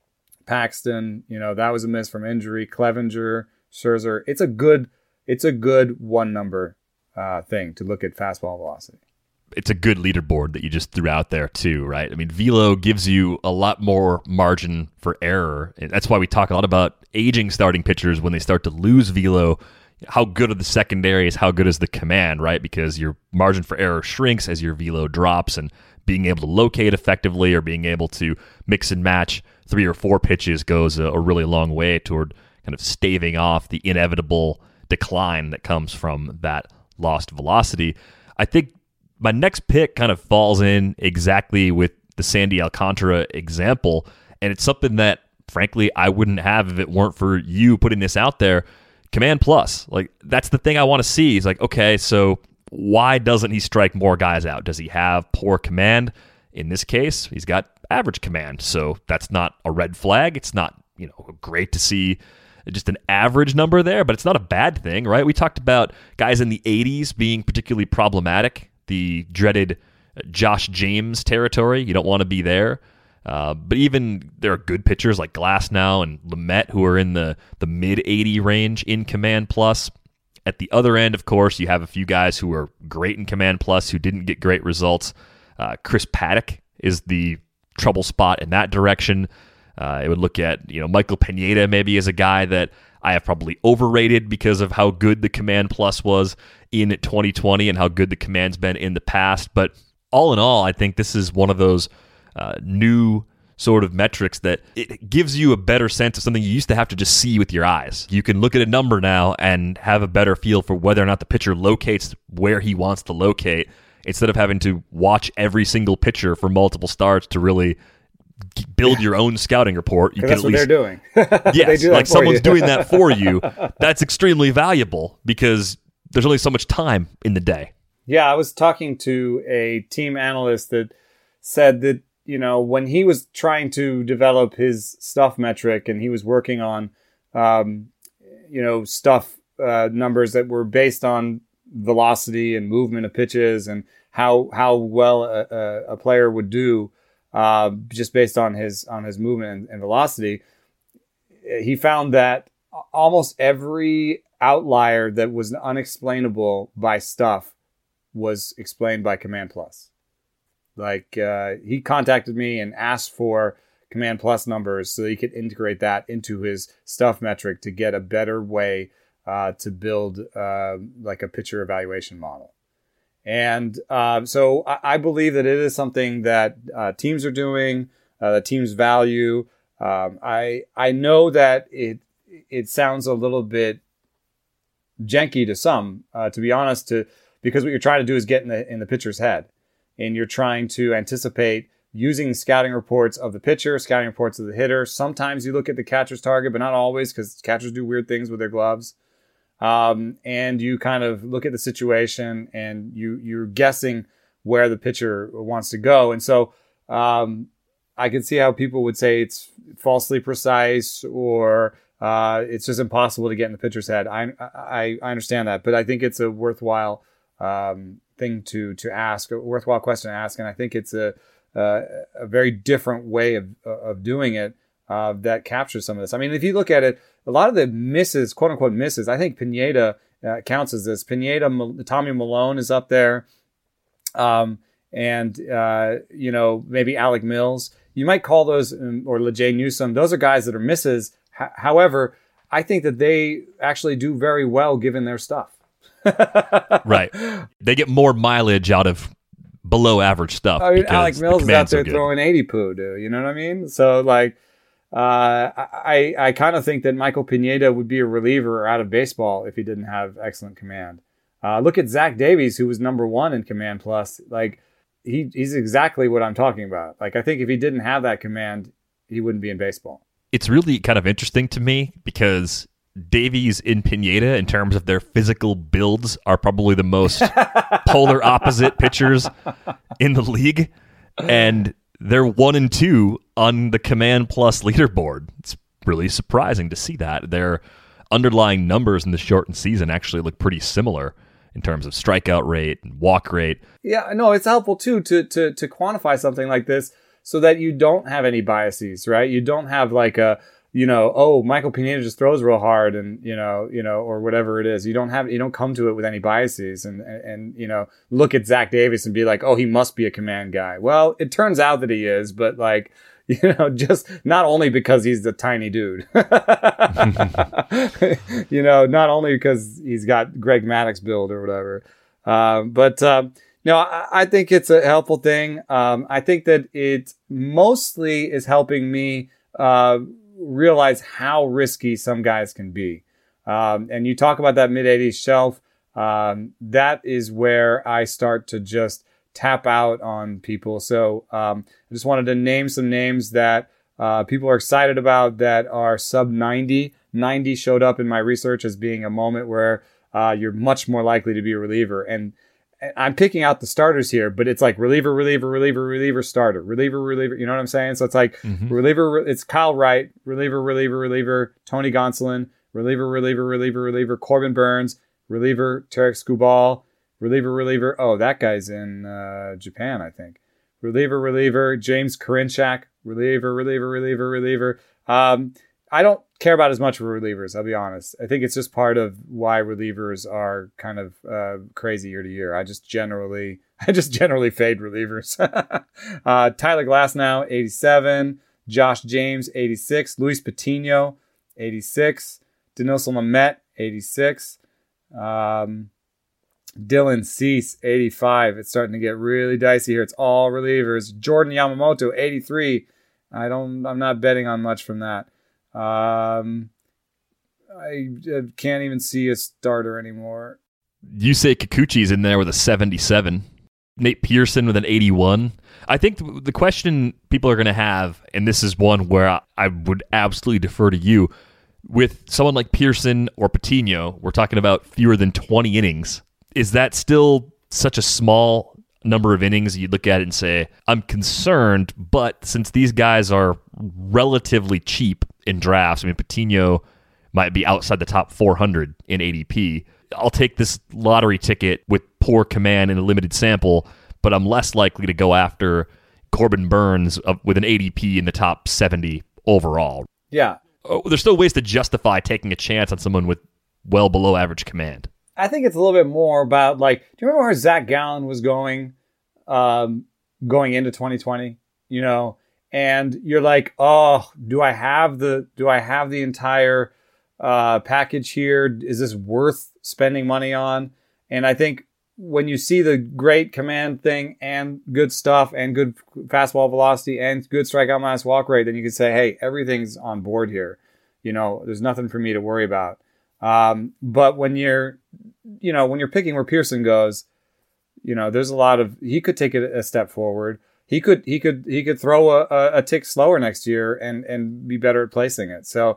Paxton, you know, that was a miss from injury. Clevenger, Scherzer. It's a good, it's a good one number uh, thing to look at fastball velocity. It's a good leaderboard that you just threw out there too, right? I mean, Velo gives you a lot more margin for error. And that's why we talk a lot about aging starting pitchers when they start to lose Velo. How good are the secondaries? How good is the command, right? Because your margin for error shrinks as your Velo drops, and being able to locate effectively or being able to mix and match three or four pitches goes a, a really long way toward kind of staving off the inevitable decline that comes from that lost velocity. I think my next pick kind of falls in exactly with the Sandy Alcantara example, and it's something that, frankly, I wouldn't have if it weren't for you putting this out there. Command plus. Like, that's the thing I want to see. He's like, okay, so why doesn't he strike more guys out? Does he have poor command? In this case, he's got average command, so that's not a red flag. It's not, you know, great to see just an average number there, but it's not a bad thing, right? We talked about guys in the eighties being particularly problematic, the dreaded Josh James territory. You don't want to be there. Uh, but even there are good pitchers like Glasnow and Lamet who are in the, the mid eighty range in command plus. At the other end, of course, you have a few guys who are great in command plus who didn't get great results. Uh, Chris Paddock is the trouble spot in that direction. Uh, I would look at, you know, Michael Pineda maybe as a guy that I have probably overrated because of how good the command plus was in twenty twenty and how good the command's been in the past. But all in all, I think this is one of those uh, new sort of metrics that it gives you a better sense of something you used to have to just see with your eyes. You can look at a number now and have a better feel for whether or not the pitcher locates where he wants to locate, instead of having to watch every single pitcher for multiple starts to really build your own scouting report. You can that's at what least, they're doing. Yes, do like someone's you. doing that for you. That's extremely valuable because there's only so much time in the day. Yeah, I was talking to a team analyst that said that, you know, when he was trying to develop his stuff metric and he was working on, um, you know, stuff uh, numbers that were based on velocity and movement of pitches and how how well a, a, a player would do uh, just based on his on his movement and, and velocity, he found that almost every outlier that was unexplainable by stuff was explained by Command Plus. Like, uh, he contacted me and asked for Command Plus numbers so that he could integrate that into his stuff metric to get a better way uh, to build uh, like a pitcher evaluation model. And uh, so I, I believe that it is something that uh, teams are doing, uh, that teams value. Um, I I know that it it sounds a little bit janky to some, uh, to be honest, to because what you're trying to do is get in the in the pitcher's head. And you're trying to anticipate using scouting reports of the pitcher, scouting reports of the hitter. Sometimes you look at the catcher's target, but not always, because catchers do weird things with their gloves. Um, and you kind of look at the situation and you, you're guessing where the pitcher wants to go. And so um, I can see how people would say it's falsely precise or uh, it's just impossible to get in the pitcher's head. I, I, I understand that, but I think it's a worthwhile um, thing to to ask, a worthwhile question to ask. And I think it's a, a, a very different way of, of doing it uh, that captures some of this. I mean, if you look at it, a lot of the misses, quote unquote misses, I think Pineda uh, counts as this. Pineda, Tommy Malone is up there. Um, and, uh, you know, maybe Alec Mills. You might call those, um, or LeJay Newsome. Those are guys that are misses. H- however, I think that they actually do very well given their stuff. Right. They get more mileage out of below average stuff. I mean, Alec the Mills is out there so throwing eighty poo, dude. You know what I mean? So, like, uh, I, I kind of think that Michael Pineda would be a reliever out of baseball if he didn't have excellent command. Uh, look at Zach Davies, who was number one in Command Plus. Like, he he's exactly what I'm talking about. Like, I think if he didn't have that command, he wouldn't be in baseball. It's really kind of interesting to me because Davies and Pineda, in terms of their physical builds, are probably the most polar opposite pitchers in the league. And they're one and two on the Command Plus leaderboard. It's really surprising to see that. Their underlying numbers in the shortened season actually look pretty similar in terms of strikeout rate and walk rate. Yeah, no, it's helpful too to to to quantify something like this so that you don't have any biases, right? You don't have like a, you know, oh, Michael Pineda just throws real hard and, you know, you know, or whatever it is. You don't have, you don't come to it with any biases and, and, and, you know, look at Zach Davies and be like, oh, he must be a command guy. Well, it turns out that he is, but like, you know, just not only because he's a tiny dude, you know, not only because he's got Greg Maddux build or whatever. Um, but, um, no, I, I think it's a helpful thing. Um, I think that it mostly is helping me, uh, realize how risky some guys can be. Um, and you talk about that mid eighties shelf. Um, that is where I start to just tap out on people. So um, I just wanted to name some names that uh, people are excited about that are sub ninety. ninety showed up in my research as being a moment where uh, you're much more likely to be a reliever. And I'm picking out the starters here, but it's like reliever, reliever, reliever, reliever, starter, reliever, reliever. You know what I'm saying? So it's like mm-hmm. reliever. It's Kyle Wright, reliever, reliever, reliever. Tony Gonsolin, reliever, reliever, reliever, reliever. Corbin Burns, reliever. Tarek Skubal, reliever, reliever. Oh, that guy's in uh, Japan, I think. Reliever, reliever. James Karinchak, reliever, reliever, reliever, reliever. Um, I don't care about as much for relievers, I'll be honest. I think it's just part of why relievers are kind of uh, crazy year to year. I just generally, I just generally fade relievers. uh, Tyler Glasnow, eighty-seven. Josh James, eighty-six. Luis Patino, eighty-six. Denilson Lamet, eighty-six. Um, Dylan Cease, eighty-five. It's starting to get really dicey here. It's all relievers. Jordan Yamamoto, eighty-three. I don't, I'm not betting on much from that. Um, I, I can't even see a starter anymore. You say Kikuchi's in there with a seventy-seven. Nate Pearson with an eighty-one. I think th- the question people are going to have, and this is one where I, I would absolutely defer to you, with someone like Pearson or Patino, we're talking about fewer than twenty innings. Is that still such a small number of innings? You'd look at it and say, I'm concerned, but since these guys are relatively cheap in drafts, I mean, Patino might be outside the top four hundred in A D P. I'll take this lottery ticket with poor command in a limited sample, but I'm less likely to go after Corbin Burns with an A D P in the top seventy overall. Yeah. Oh, there's still ways to justify taking a chance on someone with well below average command. I think it's a little bit more about, like, do you remember where Zach Gallen was going, um, going into twenty twenty? You know, and you're like, oh, do I have the do I have the entire uh, package here? Is this worth spending money on? And I think when you see the great command thing and good stuff and good fastball velocity and good strikeout minus walk rate, then you can say, hey, everything's on board here. You know, there's nothing for me to worry about. Um, but when you're, you know, when you're picking where Pearson goes, you know, there's a lot of, he could take it a step forward. He could, he could, he could throw a, a, a tick slower next year and, and be better at placing it. So,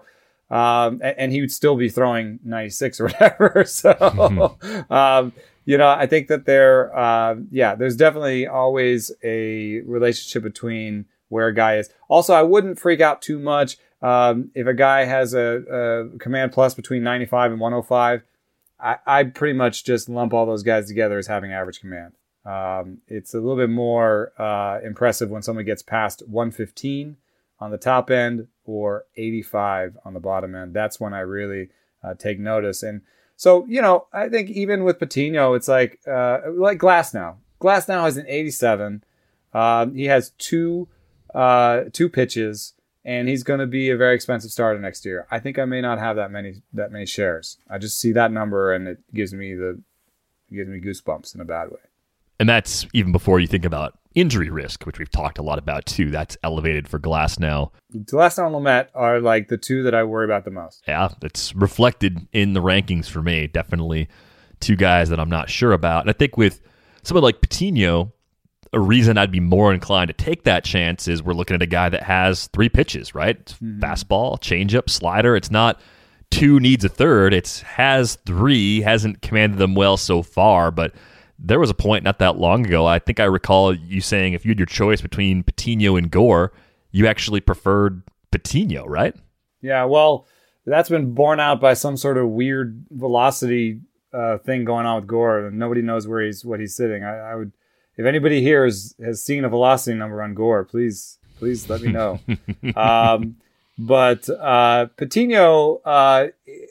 Um, and, and he would still be throwing ninety-six or whatever. So, um, you know, I think that there, uh, yeah, there's definitely always a relationship between where a guy is. Also, I wouldn't freak out too much um, if a guy has a, a command plus between ninety-five and one oh five. I, I pretty much just lump all those guys together as having average command. Um, it's a little bit more uh, impressive when someone gets past one fifteen on the top end or eighty-five on the bottom end. That's when I really uh, take notice. And so, you know, I think even with Patino, it's like uh, like Glasnow. Glasnow has an eighty-seven. Um, he has two uh, two pitches, and he's going to be a very expensive starter next year. I think I may not have that many that many shares. I just see that number, and it gives me the it gives me goosebumps in a bad way. And that's even before you think about injury risk, which we've talked a lot about too. That's elevated for Glasnow. Glasnow and Lamet are like the two that I worry about the most. Yeah, it's reflected in the rankings for me. Definitely two guys that I'm not sure about. And I think with someone like Patino, a reason I'd be more inclined to take that chance is we're looking at a guy that has three pitches, right? Mm-hmm. Fastball, changeup, slider. It's not two needs a third. It's has three, hasn't commanded them well so far, but there was a point not that long ago, I think I recall you saying if you had your choice between Patino and Gore, you actually preferred Patino, right? Yeah, well, that's been borne out by some sort of weird velocity uh, thing going on with Gore, and nobody knows where he's what he's sitting. I, I would, if anybody here has, has seen a velocity number on Gore, please, please let me know. um, but uh, Patino uh,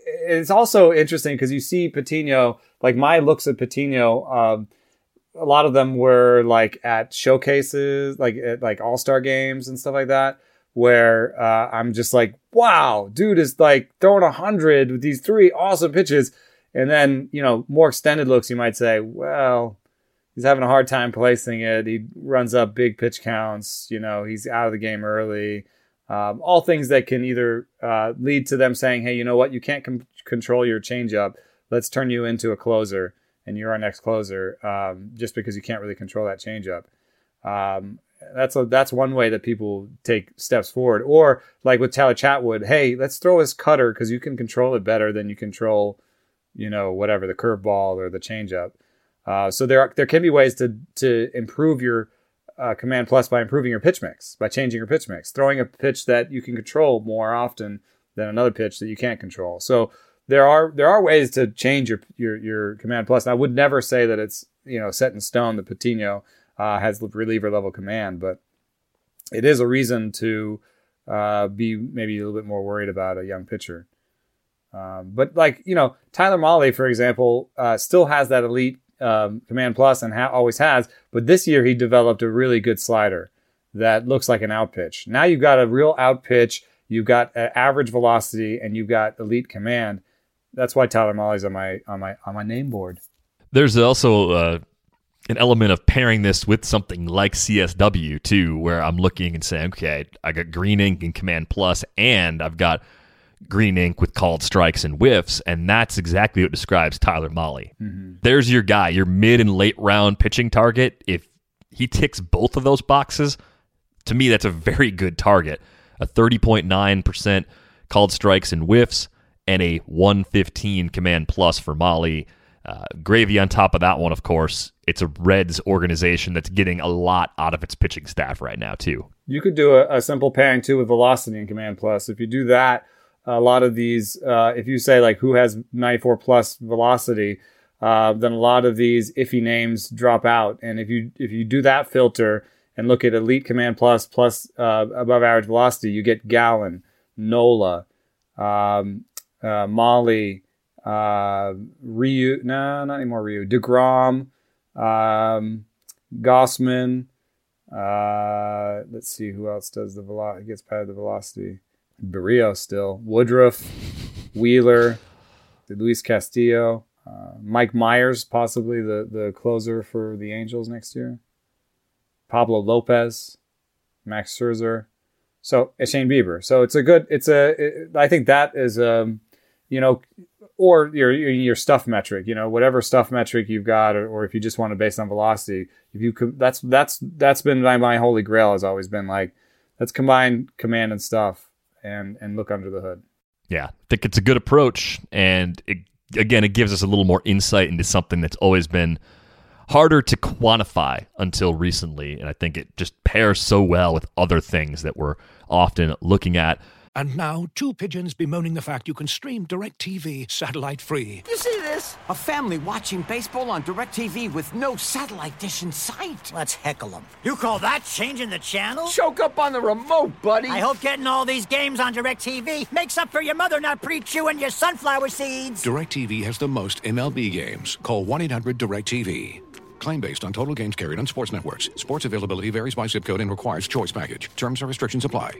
is also interesting because you see Patino. Like my looks at Patino, um, a lot of them were like at showcases, like at like all-star games and stuff like that, where uh, I'm just like, wow, dude is like throwing a hundred with these three awesome pitches. And then, you know, more extended looks, you might say, well, he's having a hard time placing it. He runs up big pitch counts. You know, he's out of the game early. Um, all things that can either uh, lead to them saying, hey, you know what, you can't com- control your changeup. Let's turn you into a closer, and you're our next closer, um, just because you can't really control that changeup. Um, that's a, that's one way that people take steps forward. Or like with Tyler Chatwood, hey, let's throw his cutter because you can control it better than you control, you know, whatever, the curveball or the changeup. Uh, so there are, there can be ways to to improve your uh, command plus by improving your pitch mix, by changing your pitch mix, throwing a pitch that you can control more often than another pitch that you can't control. So There are there are ways to change your your your command plus. And I would never say that it's, you know, set in stone that Patino uh, has reliever level command, but it is a reason to uh, be maybe a little bit more worried about a young pitcher. Um, but like, you know, Tyler Mahle, for example, uh, still has that elite um, command plus and ha- always has. But this year he developed a really good slider that looks like an out pitch. Now you've got a real out pitch. You've got uh, average velocity and you've got elite command. That's why Tyler Mahle's on my on my on my name board. There's also uh, an element of pairing this with something like C S W too, where I'm looking and saying, okay, I got Green Ink and Command Plus, and I've got Green Ink with called strikes and whiffs, and that's exactly what describes Tyler Mahle. Mm-hmm. There's your guy, your mid and late round pitching target. If he ticks both of those boxes, to me, that's a very good target. A thirty point nine percent called strikes and whiffs, and a one fifteen command plus for Mahle. Uh, gravy on top of that one, of course. It's a Reds organization that's getting a lot out of its pitching staff right now, too. You could do a, a simple pairing, too, with velocity and command plus. If you do that, a lot of these, uh, if you say, like, who has ninety-four plus velocity, uh, then a lot of these iffy names drop out. And if you if you do that filter and look at elite command plus plus uh, above average velocity, you get Gallen, Nola, um, Uh, Mahle, uh, Ryu, no, not anymore Ryu, DeGrom, um, Gossman, uh, let's see who else does the velocity, gets past the velocity, Barrios still, Woodruff, Wheeler, Luis Castillo, uh, Mike Myers, possibly the, the closer for the Angels next year, Pablo Lopez, Max Scherzer, so it's Shane Bieber. So it's a good, it's a, it, I think that is a, you know, or your your stuff metric, you know, whatever stuff metric you've got, or, or if you just want to base on velocity, if you could, that's that's that's been my, my holy grail has always been like, let's combine command and stuff and and look under the hood. Yeah, I think it's a good approach. And it, again, it gives us a little more insight into something that's always been harder to quantify until recently. And I think it just pairs so well with other things that we're often looking at. And now, two pigeons bemoaning the fact you can stream DirecTV satellite-free. You see this? A family watching baseball on DirecTV with no satellite dish in sight. Let's heckle them. You call that changing the channel? Choke up on the remote, buddy. I hope getting all these games on DirecTV makes up for your mother not pre-chewing your sunflower seeds. DirecTV has the most M L B games. Call one eight hundred direct T V. Claim based on total games carried on sports networks. Sports availability varies by zip code and requires choice package. Terms and restrictions apply.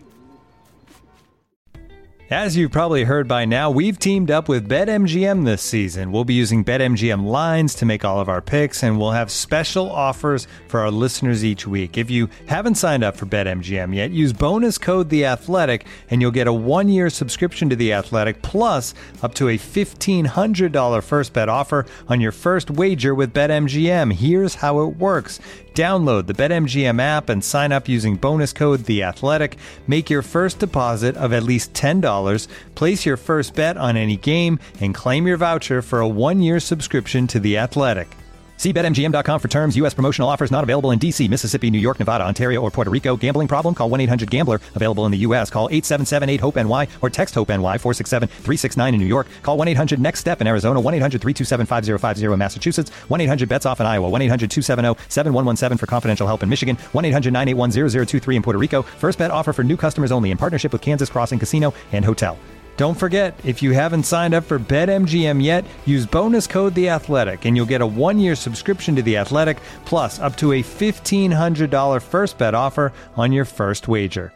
As you've probably heard by now, we've teamed up with BetMGM this season. We'll be using BetMGM lines to make all of our picks, and we'll have special offers for our listeners each week. If you haven't signed up for BetMGM yet, use bonus code The Athletic, and you'll get a one-year subscription to The Athletic, plus up to a fifteen hundred dollars first bet offer on your first wager with BetMGM. Here's how it works. Download the BetMGM app and sign up using bonus code The Athletic. Make your first deposit of at least ten dollars. Place your first bet on any game and claim your voucher for a one-year subscription to The Athletic. See Bet M G M dot com for terms. U S promotional offers not available in D C, Mississippi, New York, Nevada, Ontario, or Puerto Rico. Gambling problem? Call one eight hundred gambler. Available in the U S. Call eight seven seven eight hope N Y or text HOPE-NY four six seven three six nine in New York. Call one eight hundred next step in Arizona. one eight hundred three two seven five zero five zero in Massachusetts. one eight hundred bets off in Iowa. one eight hundred two seven zero seven one one seven for confidential help in Michigan. one eight hundred nine eight one zero zero two three in Puerto Rico. First bet offer for new customers only in partnership with Kansas Crossing Casino and Hotel. Don't forget, if you haven't signed up for BetMGM yet, use bonus code The Athletic, and you'll get a one-year subscription to The Athletic, plus up to a fifteen hundred dollars first bet offer on your first wager.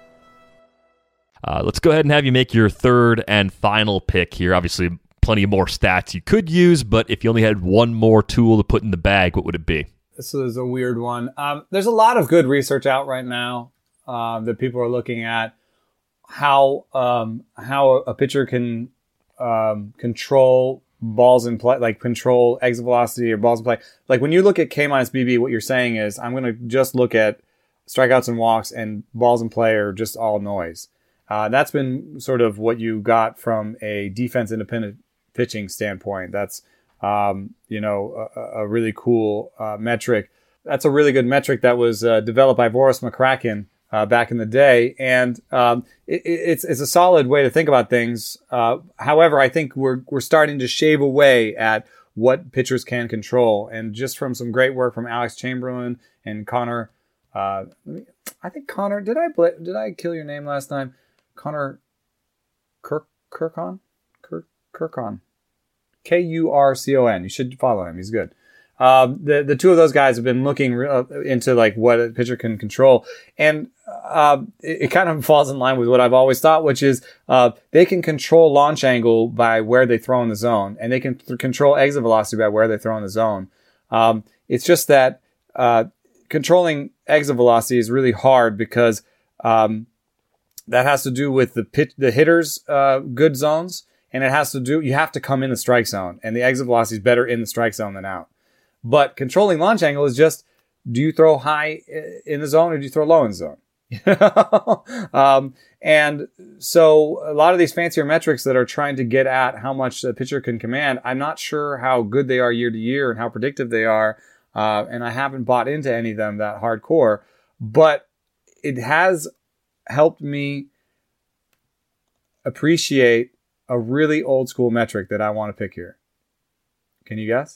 Uh, let's go ahead and have you make your third and final pick here. Obviously, plenty more stats you could use, but if you only had one more tool to put in the bag, what would it be? This is a weird one. Um, there's a lot of good research out right now uh, that people are looking at. How um, how a pitcher can um, control balls in play, like control exit velocity or balls in play. Like when you look at K minus B B, what you're saying is I'm going to just look at strikeouts and walks, and balls in play are just all noise. Uh, that's been sort of what you got from a defense independent pitching standpoint. That's um, you know a, a really cool uh, metric. That's a really good metric that was uh, developed by Boris McCracken Uh, back in the day, and um, it, it's it's a solid way to think about things. Uh, however, I think we're we're starting to shave away at what pitchers can control, and just from some great work from Alex Chamberlain and Connor. Uh, I think Connor, did I did I kill your name last time? Connor Kirk Kirkon Kirk Kirkon K U R C O N. You should follow him. He's good. Um, the the two of those guys have been looking uh, into like what a pitcher can control, and uh, it, it kind of falls in line with what I've always thought, which is uh, they can control launch angle by where they throw in the zone, and they can th- control exit velocity by where they throw in the zone. Um, it's just that uh, controlling exit velocity is really hard because um, that has to do with the pit, the hitter's uh, good zones, and it has to do you have to come in the strike zone, and the exit velocity is better in the strike zone than out. But controlling launch angle is just, do you throw high in the zone or do you throw low in the zone? um, and so a lot of these fancier metrics that are trying to get at how much a pitcher can command, I'm not sure how good they are year to year and how predictive they are. Uh, and I haven't bought into any of them that hardcore, but it has helped me appreciate a really old school metric that I want to pick here. Can you guess?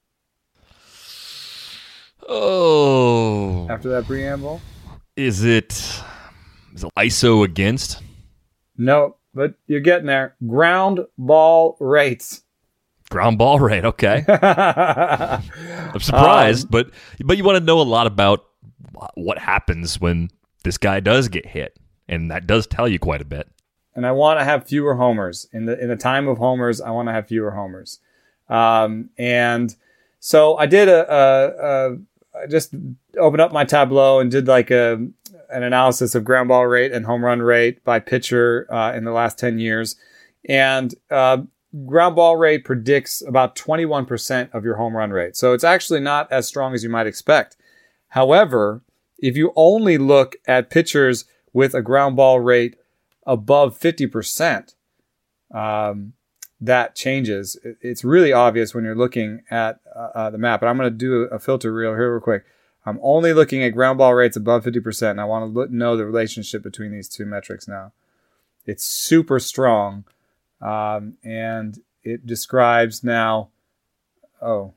Oh. After that preamble? Is it, is it I S O against? No, but you're getting there. Ground ball rates. Ground ball rate, okay. I'm surprised, um, but but you want to know a lot about what happens when this guy does get hit, and that does tell you quite a bit. And I want to have fewer homers. In the in the time of homers, I want to have fewer homers. Um, and so I did a, a, a I just opened up my Tableau and did like a an analysis of ground ball rate and home run rate by pitcher uh, in the last ten years. And uh, ground ball rate predicts about twenty-one percent of your home run rate. So it's actually not as strong as you might expect. However, if you only look at pitchers with a ground ball rate above fifty percent, um, that changes. It's really obvious when you're looking at uh, the map. But I'm going to do a filter reel here real quick. I'm only looking at ground ball rates above fifty percent, and I want to look, know the relationship between these two metrics now. It's super strong, um, and it describes now, oh,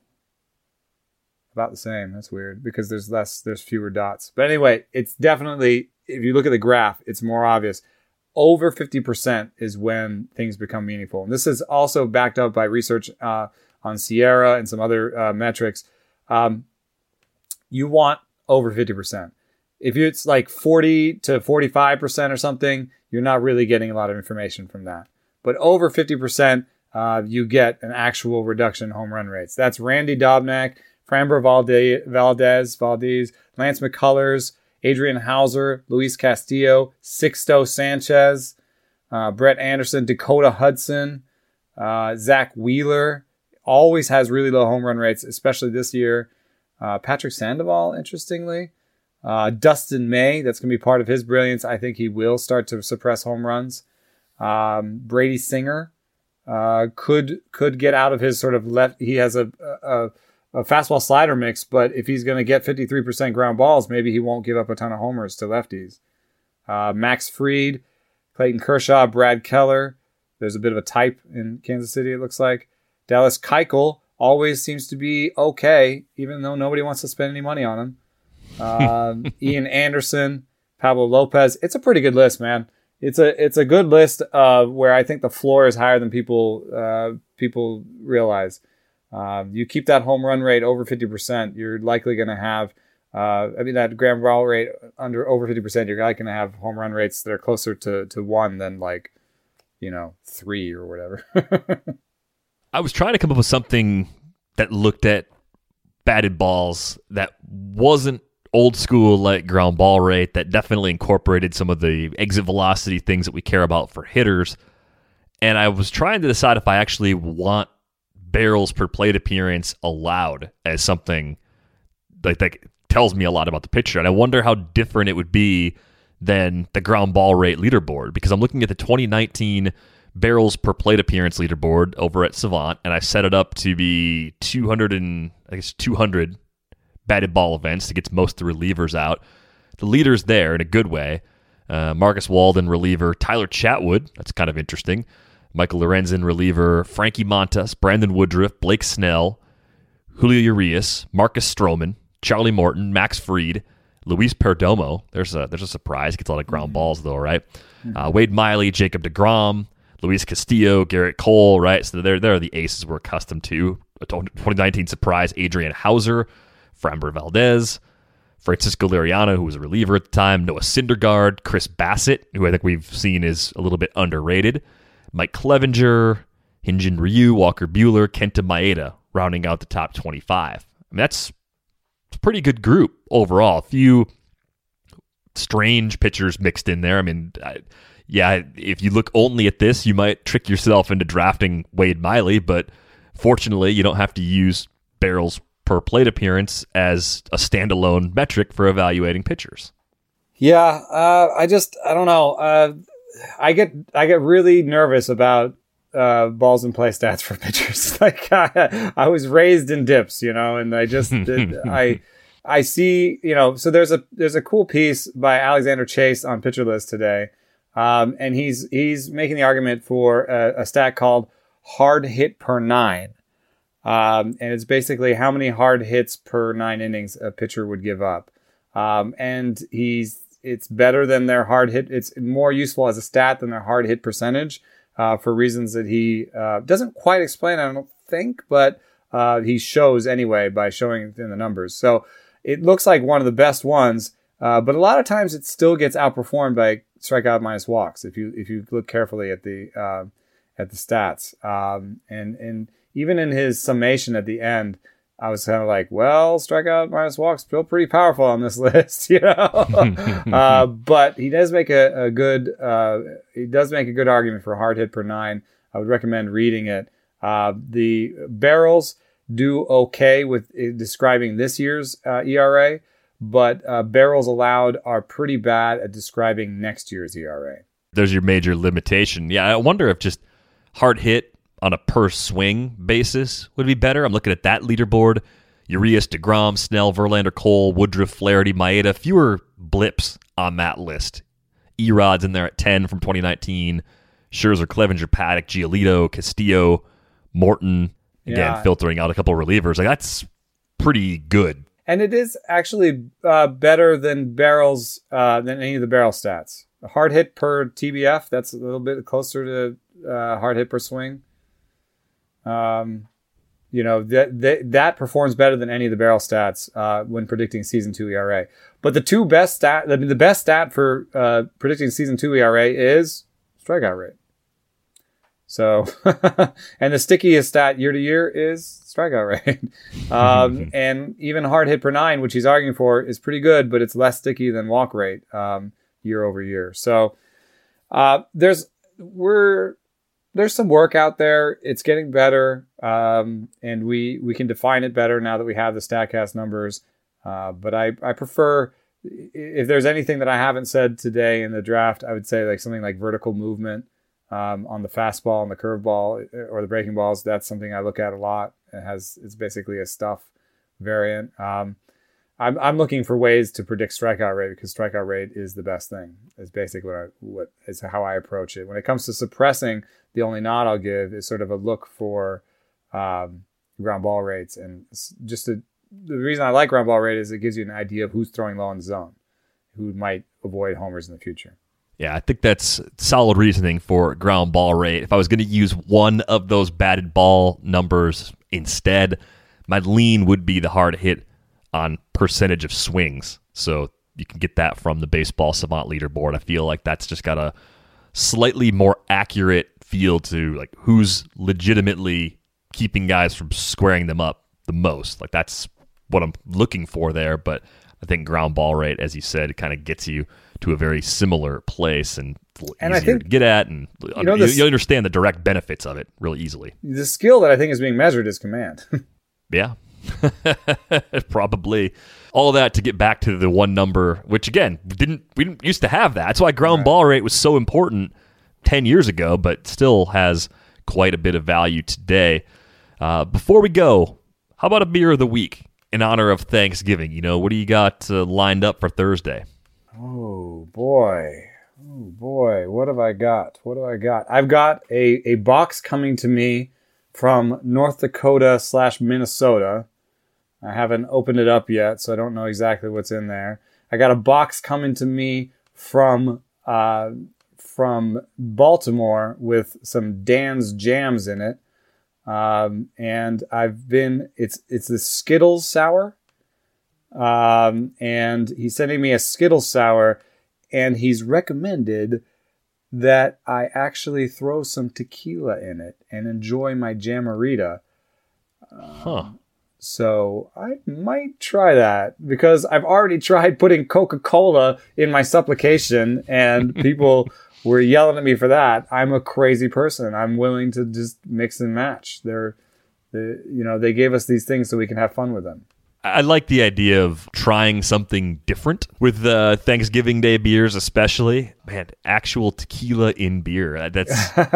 about the same. That's weird because there's less, there's fewer dots. But anyway, it's definitely, if you look at the graph, it's more obvious. Over fifty percent is when things become meaningful. And this is also backed up by research uh, on Sierra and some other uh, metrics. Um, you want over fifty percent. If it's like forty to forty-five percent or something, you're not really getting a lot of information from that. But over fifty percent, uh, you get an actual reduction in home run rates. That's Randy Dobnak, Framber Valdez, Valdez, Valdez, Lance McCullers, Adrian Hauser, Luis Castillo, Sixto Sanchez, uh, Brett Anderson, Dakota Hudson, uh, Zach Wheeler. Always has really low home run rates, especially this year. Uh, Patrick Sandoval, interestingly. Uh, Dustin May, that's going to be part of his brilliance. I think he will start to suppress home runs. Um, Brady Singer uh, could could get out of his sort of left. He has a, a, a fastball slider mix, but if he's going to get fifty-three percent ground balls, maybe he won't give up a ton of homers to lefties. Uh, Max Fried, Clayton Kershaw, Brad Keller. There's a bit of a type in Kansas City, it looks like. Dallas Keuchel always seems to be okay, even though nobody wants to spend any money on him. Um, Ian Anderson, Pablo Lopez. It's a pretty good list, man. It's a it's a good list uh, where I think the floor is higher than people uh, people realize. Um, you keep that home run rate over fifty percent, you're likely going to have, uh, I mean, that ground ball rate under over fifty percent, you're likely going to have home run rates that are closer to, to one than like, you know, three or whatever. I was trying to come up with something that looked at batted balls that wasn't old school like ground ball rate, that definitely incorporated some of the exit velocity things that we care about for hitters. And I was trying to decide if I actually want barrels per plate appearance allowed as something like that tells me a lot about the pitcher. And I wonder how different it would be than the ground ball rate leaderboard, because I'm looking at the twenty nineteen barrels per plate appearance leaderboard over at Savant, and I set it up to be two hundred and I guess two hundred batted ball events to get most of the relievers out. The leader's there in a good way. Uh, Marcus Walden, reliever. Tyler Chatwood, that's kind of interesting. Michael Lorenzen, reliever. Frankie Montas, Brandon Woodruff, Blake Snell, Julio Urias, Marcus Stroman, Charlie Morton, Max Fried, Luis Perdomo. There's a there's a surprise. Gets a lot of ground balls though, right? Uh, Wade Miley, Jacob deGrom, Luis Castillo, Garrett Cole, right? So they're they're the aces we're accustomed to. A twenty nineteen surprise, Adrian Hauser, Framber Valdez, Francisco Liriano, who was a reliever at the time, Noah Syndergaard, Chris Bassett, who I think we've seen is a little bit underrated, Mike Clevenger, Hyun-Jin Ryu, Walker Buehler, Kenta Maeda, rounding out the top twenty-five. I mean, that's a pretty good group overall. A few strange pitchers mixed in there. I mean, I, yeah, if you look only at this, you might trick yourself into drafting Wade Miley, but fortunately, you don't have to use barrels per plate appearance as a standalone metric for evaluating pitchers. Yeah, uh, I just I don't know. Uh, I get I get really nervous about uh, balls in play stats for pitchers. Like I, I was raised in dips, you know, and I just I I see, you know. So there's a there's a cool piece by Alexander Chase on Pitcher List today, um, and he's he's making the argument for a, a stat called hard hit per nine. Um, and it's basically how many hard hits per nine innings a pitcher would give up. Um, and he's it's better than their hard hit. It's more useful as a stat than their hard hit percentage uh, for reasons that he uh, doesn't quite explain, I don't think, but uh, he shows anyway by showing it in the numbers. So it looks like one of the best ones, uh, but a lot of times it still gets outperformed by strikeout minus walks if you if you look carefully at the uh, at the stats. Um, and and even in his summation at the end, I was kind of like, well, strikeout minus walks still pretty powerful on this list, you know. uh, but he does make a, a good uh, he does make a good argument for hard hit per nine. I would recommend reading it. Uh, the barrels do okay with describing this year's uh, E R A, but uh, barrels allowed are pretty bad at describing next year's E R A. There's your major limitation. Yeah, I wonder if just hard hit on a per swing basis would be better. I'm looking at that leaderboard. Urias, DeGrom, Snell, Verlander, Cole, Woodruff, Flaherty, Maeda. Fewer blips on that list. Erod's in there at ten from twenty nineteen. Scherzer, Clevenger, Paddock, Giolito, Castillo, Morton. Again, Yeah. filtering out a couple of relievers. Like, that's pretty good. And it is actually uh, better than barrels, uh, than any of the barrel stats. A hard hit per T B F, that's a little bit closer to uh, hard hit per swing. Um, you know, that, that that performs better than any of the barrel stats uh, when predicting season two E R A. But the two best stat, I mean, the best stat for uh, predicting season two E R A is strikeout rate. So, and the stickiest stat year to year is strikeout rate. Um, and even hard hit per nine, which he's arguing for, is pretty good, but it's less sticky than walk rate um, year over year. So, uh, there's we're there's some work out there. It's getting better, um, and we we can define it better now that we have the StatCast numbers. Uh, but I I prefer, if there's anything that I haven't said today in the draft, I would say like something like vertical movement. Um, on the fastball and the curveball or the breaking balls, that's something I look at a lot. It has, it's basically a stuff variant. Um, I'm, I'm looking for ways to predict strikeout rate because strikeout rate is the best thing. Is basically what, I, what is how I approach it. When it comes to suppressing, the only nod I'll give is sort of a look for um, ground ball rates. And just to, the reason I like ground ball rate is it gives you an idea of who's throwing low in the zone, who might avoid homers in the future. Yeah, I think that's solid reasoning for ground ball rate. If I was going to use one of those batted ball numbers instead, my lean would be the hard hit on percentage of swings. So you can get that from the Baseball Savant leaderboard. I feel like that's just got a slightly more accurate feel to like who's legitimately keeping guys from squaring them up the most. Like that's what I'm looking for there. But I think ground ball rate, as you said, kind of gets you to a very similar place and, and easier I think, to get at, and you, know, you, this, you understand the direct benefits of it really easily. The skill that I think is being measured is command. Yeah, probably. All that to get back to the one number, which again didn't we didn't used to have that. That's why ground right. ball rate was so important ten years ago, but still has quite a bit of value today. Uh, before we go, how about a beer of the week in honor of Thanksgiving? You know, what do you got uh, lined up for Thursday? Oh, boy. Oh, boy. What have I got? What do I got? I've got a, a box coming to me from North Dakota slash Minnesota. I haven't opened it up yet, so I don't know exactly what's in there. I got a box coming to me from uh, from Baltimore with some Dan's Jams in it. Um, and I've been, it's it's the Skittles Sour. Um, and he's sending me a Skittles Sour, and he's recommended that I actually throw some tequila in it and enjoy my Jamarita. Um, huh. So I might try that because I've already tried putting Coca-Cola in my supplication, and people were yelling at me for that. I'm a crazy person. I'm willing to just mix and match. They're, they, you know, they gave us these things so we can have fun with them. I like the idea of trying something different with uh, Thanksgiving Day beers, especially. Man, actual tequila in beer. That's. Whew,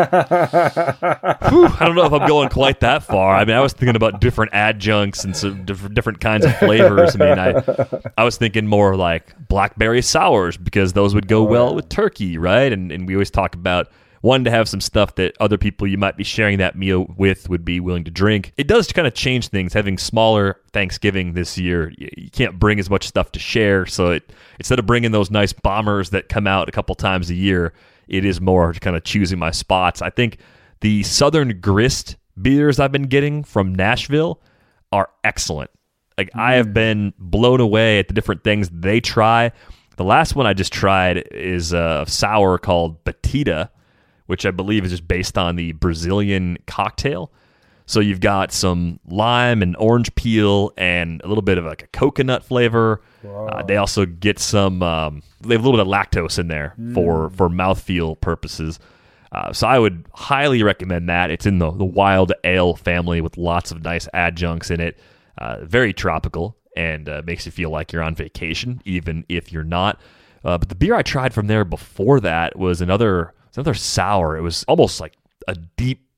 I don't know if I'm going quite that far. I mean, I was thinking about different adjuncts and some different, different kinds of flavors. I mean, I, I was thinking more like blackberry sours because those would go oh, well yeah. with turkey, right? And and we always talk about one, to have some stuff that other people you might be sharing that meal with would be willing to drink. It does kind of change things. Having smaller Thanksgiving this year, you can't bring as much stuff to share. So it, instead of bringing those nice bombers that come out a couple times a year, it is more kind of choosing my spots. I think the Southern Grist beers I've been getting from Nashville are excellent. Like mm. I have been blown away at the different things they try. The last one I just tried is a sour called Batida, which I believe is just based on the Brazilian cocktail. So you've got some lime and orange peel and a little bit of like a coconut flavor. Uh, they also get some, um, they have a little bit of lactose in there mm. for, for mouthfeel purposes. Uh, so I would highly recommend that. It's in the, the Wild Ale family with lots of nice adjuncts in it. Uh, very tropical and uh, makes you feel like you're on vacation, even if you're not. Uh, but the beer I tried from there before that was another... It's another sour. It was almost like a deep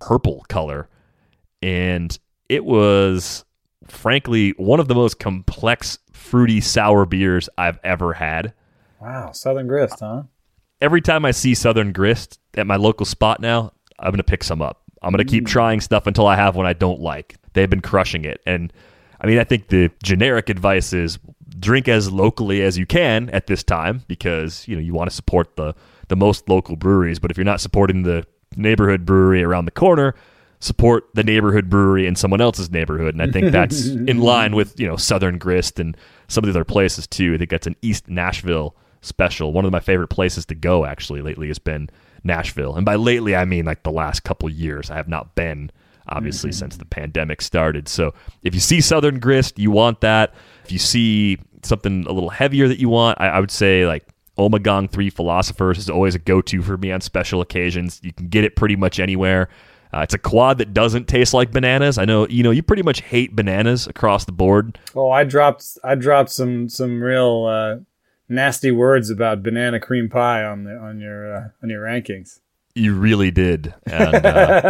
purple color. And it was, frankly, one of the most complex, fruity, sour beers I've ever had. Wow, Southern Grist, huh? Every time I see Southern Grist at my local spot now, I'm going to pick some up. I'm going to keep trying stuff until I have one I don't like. They've been crushing it. And I mean, I think the generic advice is drink as locally as you can at this time because, you know, you want to support the, the most local breweries. But if you're not supporting the neighborhood brewery around the corner, support the neighborhood brewery in someone else's neighborhood. And I think that's in line with, you know, Southern Grist and some of the other places too. I think that's an East Nashville special. One of my favorite places to go actually lately has been Nashville. And by lately, I mean like the last couple years. I have not been, obviously, mm-hmm. since the pandemic started. So if you see Southern Grist, you want that. If you see something a little heavier that you want, I, I would say like Ommegang three Philosophers is always a go-to for me on special occasions. You can get it pretty much anywhere. Uh, it's a quad that doesn't taste like bananas. I know, you know, you pretty much hate bananas across the board. Oh, I dropped I dropped some some real uh, nasty words about banana cream pie on the on your uh, on your rankings. You really did. And,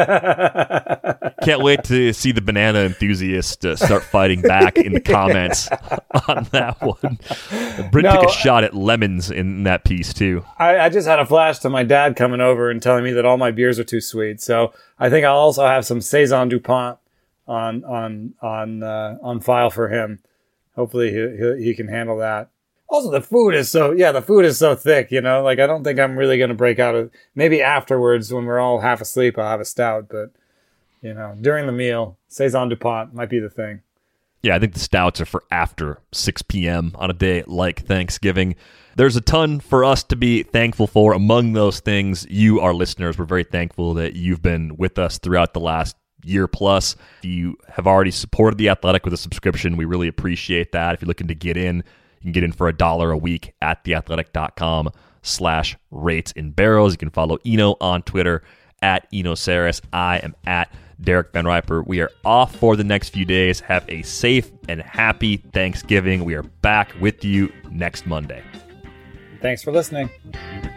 uh, can't wait to see the banana enthusiast uh, start fighting back in the comments on that one. Britt No, took a shot at lemons in that piece, too. I, I just had a flash to my dad coming over and telling me that all my beers are too sweet. So I think I'll also have some Saison DuPont on on on uh, on file for him. Hopefully he, he he can handle that. Also, the food is so, yeah, the food is so thick, you know, like I don't think I'm really going to break out of, maybe afterwards when we're all half asleep, I'll have a stout, but, you know, during the meal, Saison DuPont might be the thing. Yeah, I think the stouts are for after six p.m. on a day like Thanksgiving. There's a ton for us to be thankful for. Among those things, you, our listeners, we're very thankful that you've been with us throughout the last year plus. If you have already supported The Athletic with a subscription, we really appreciate that. If you're looking to get in, you can get in for a dollar a week at theathletic.com slash rates and barrels. You can follow Eno on Twitter at Eno Saris. I am at Derek Van Riper. We are off for the next few days. Have a safe and happy Thanksgiving. We are back with you next Monday. Thanks for listening.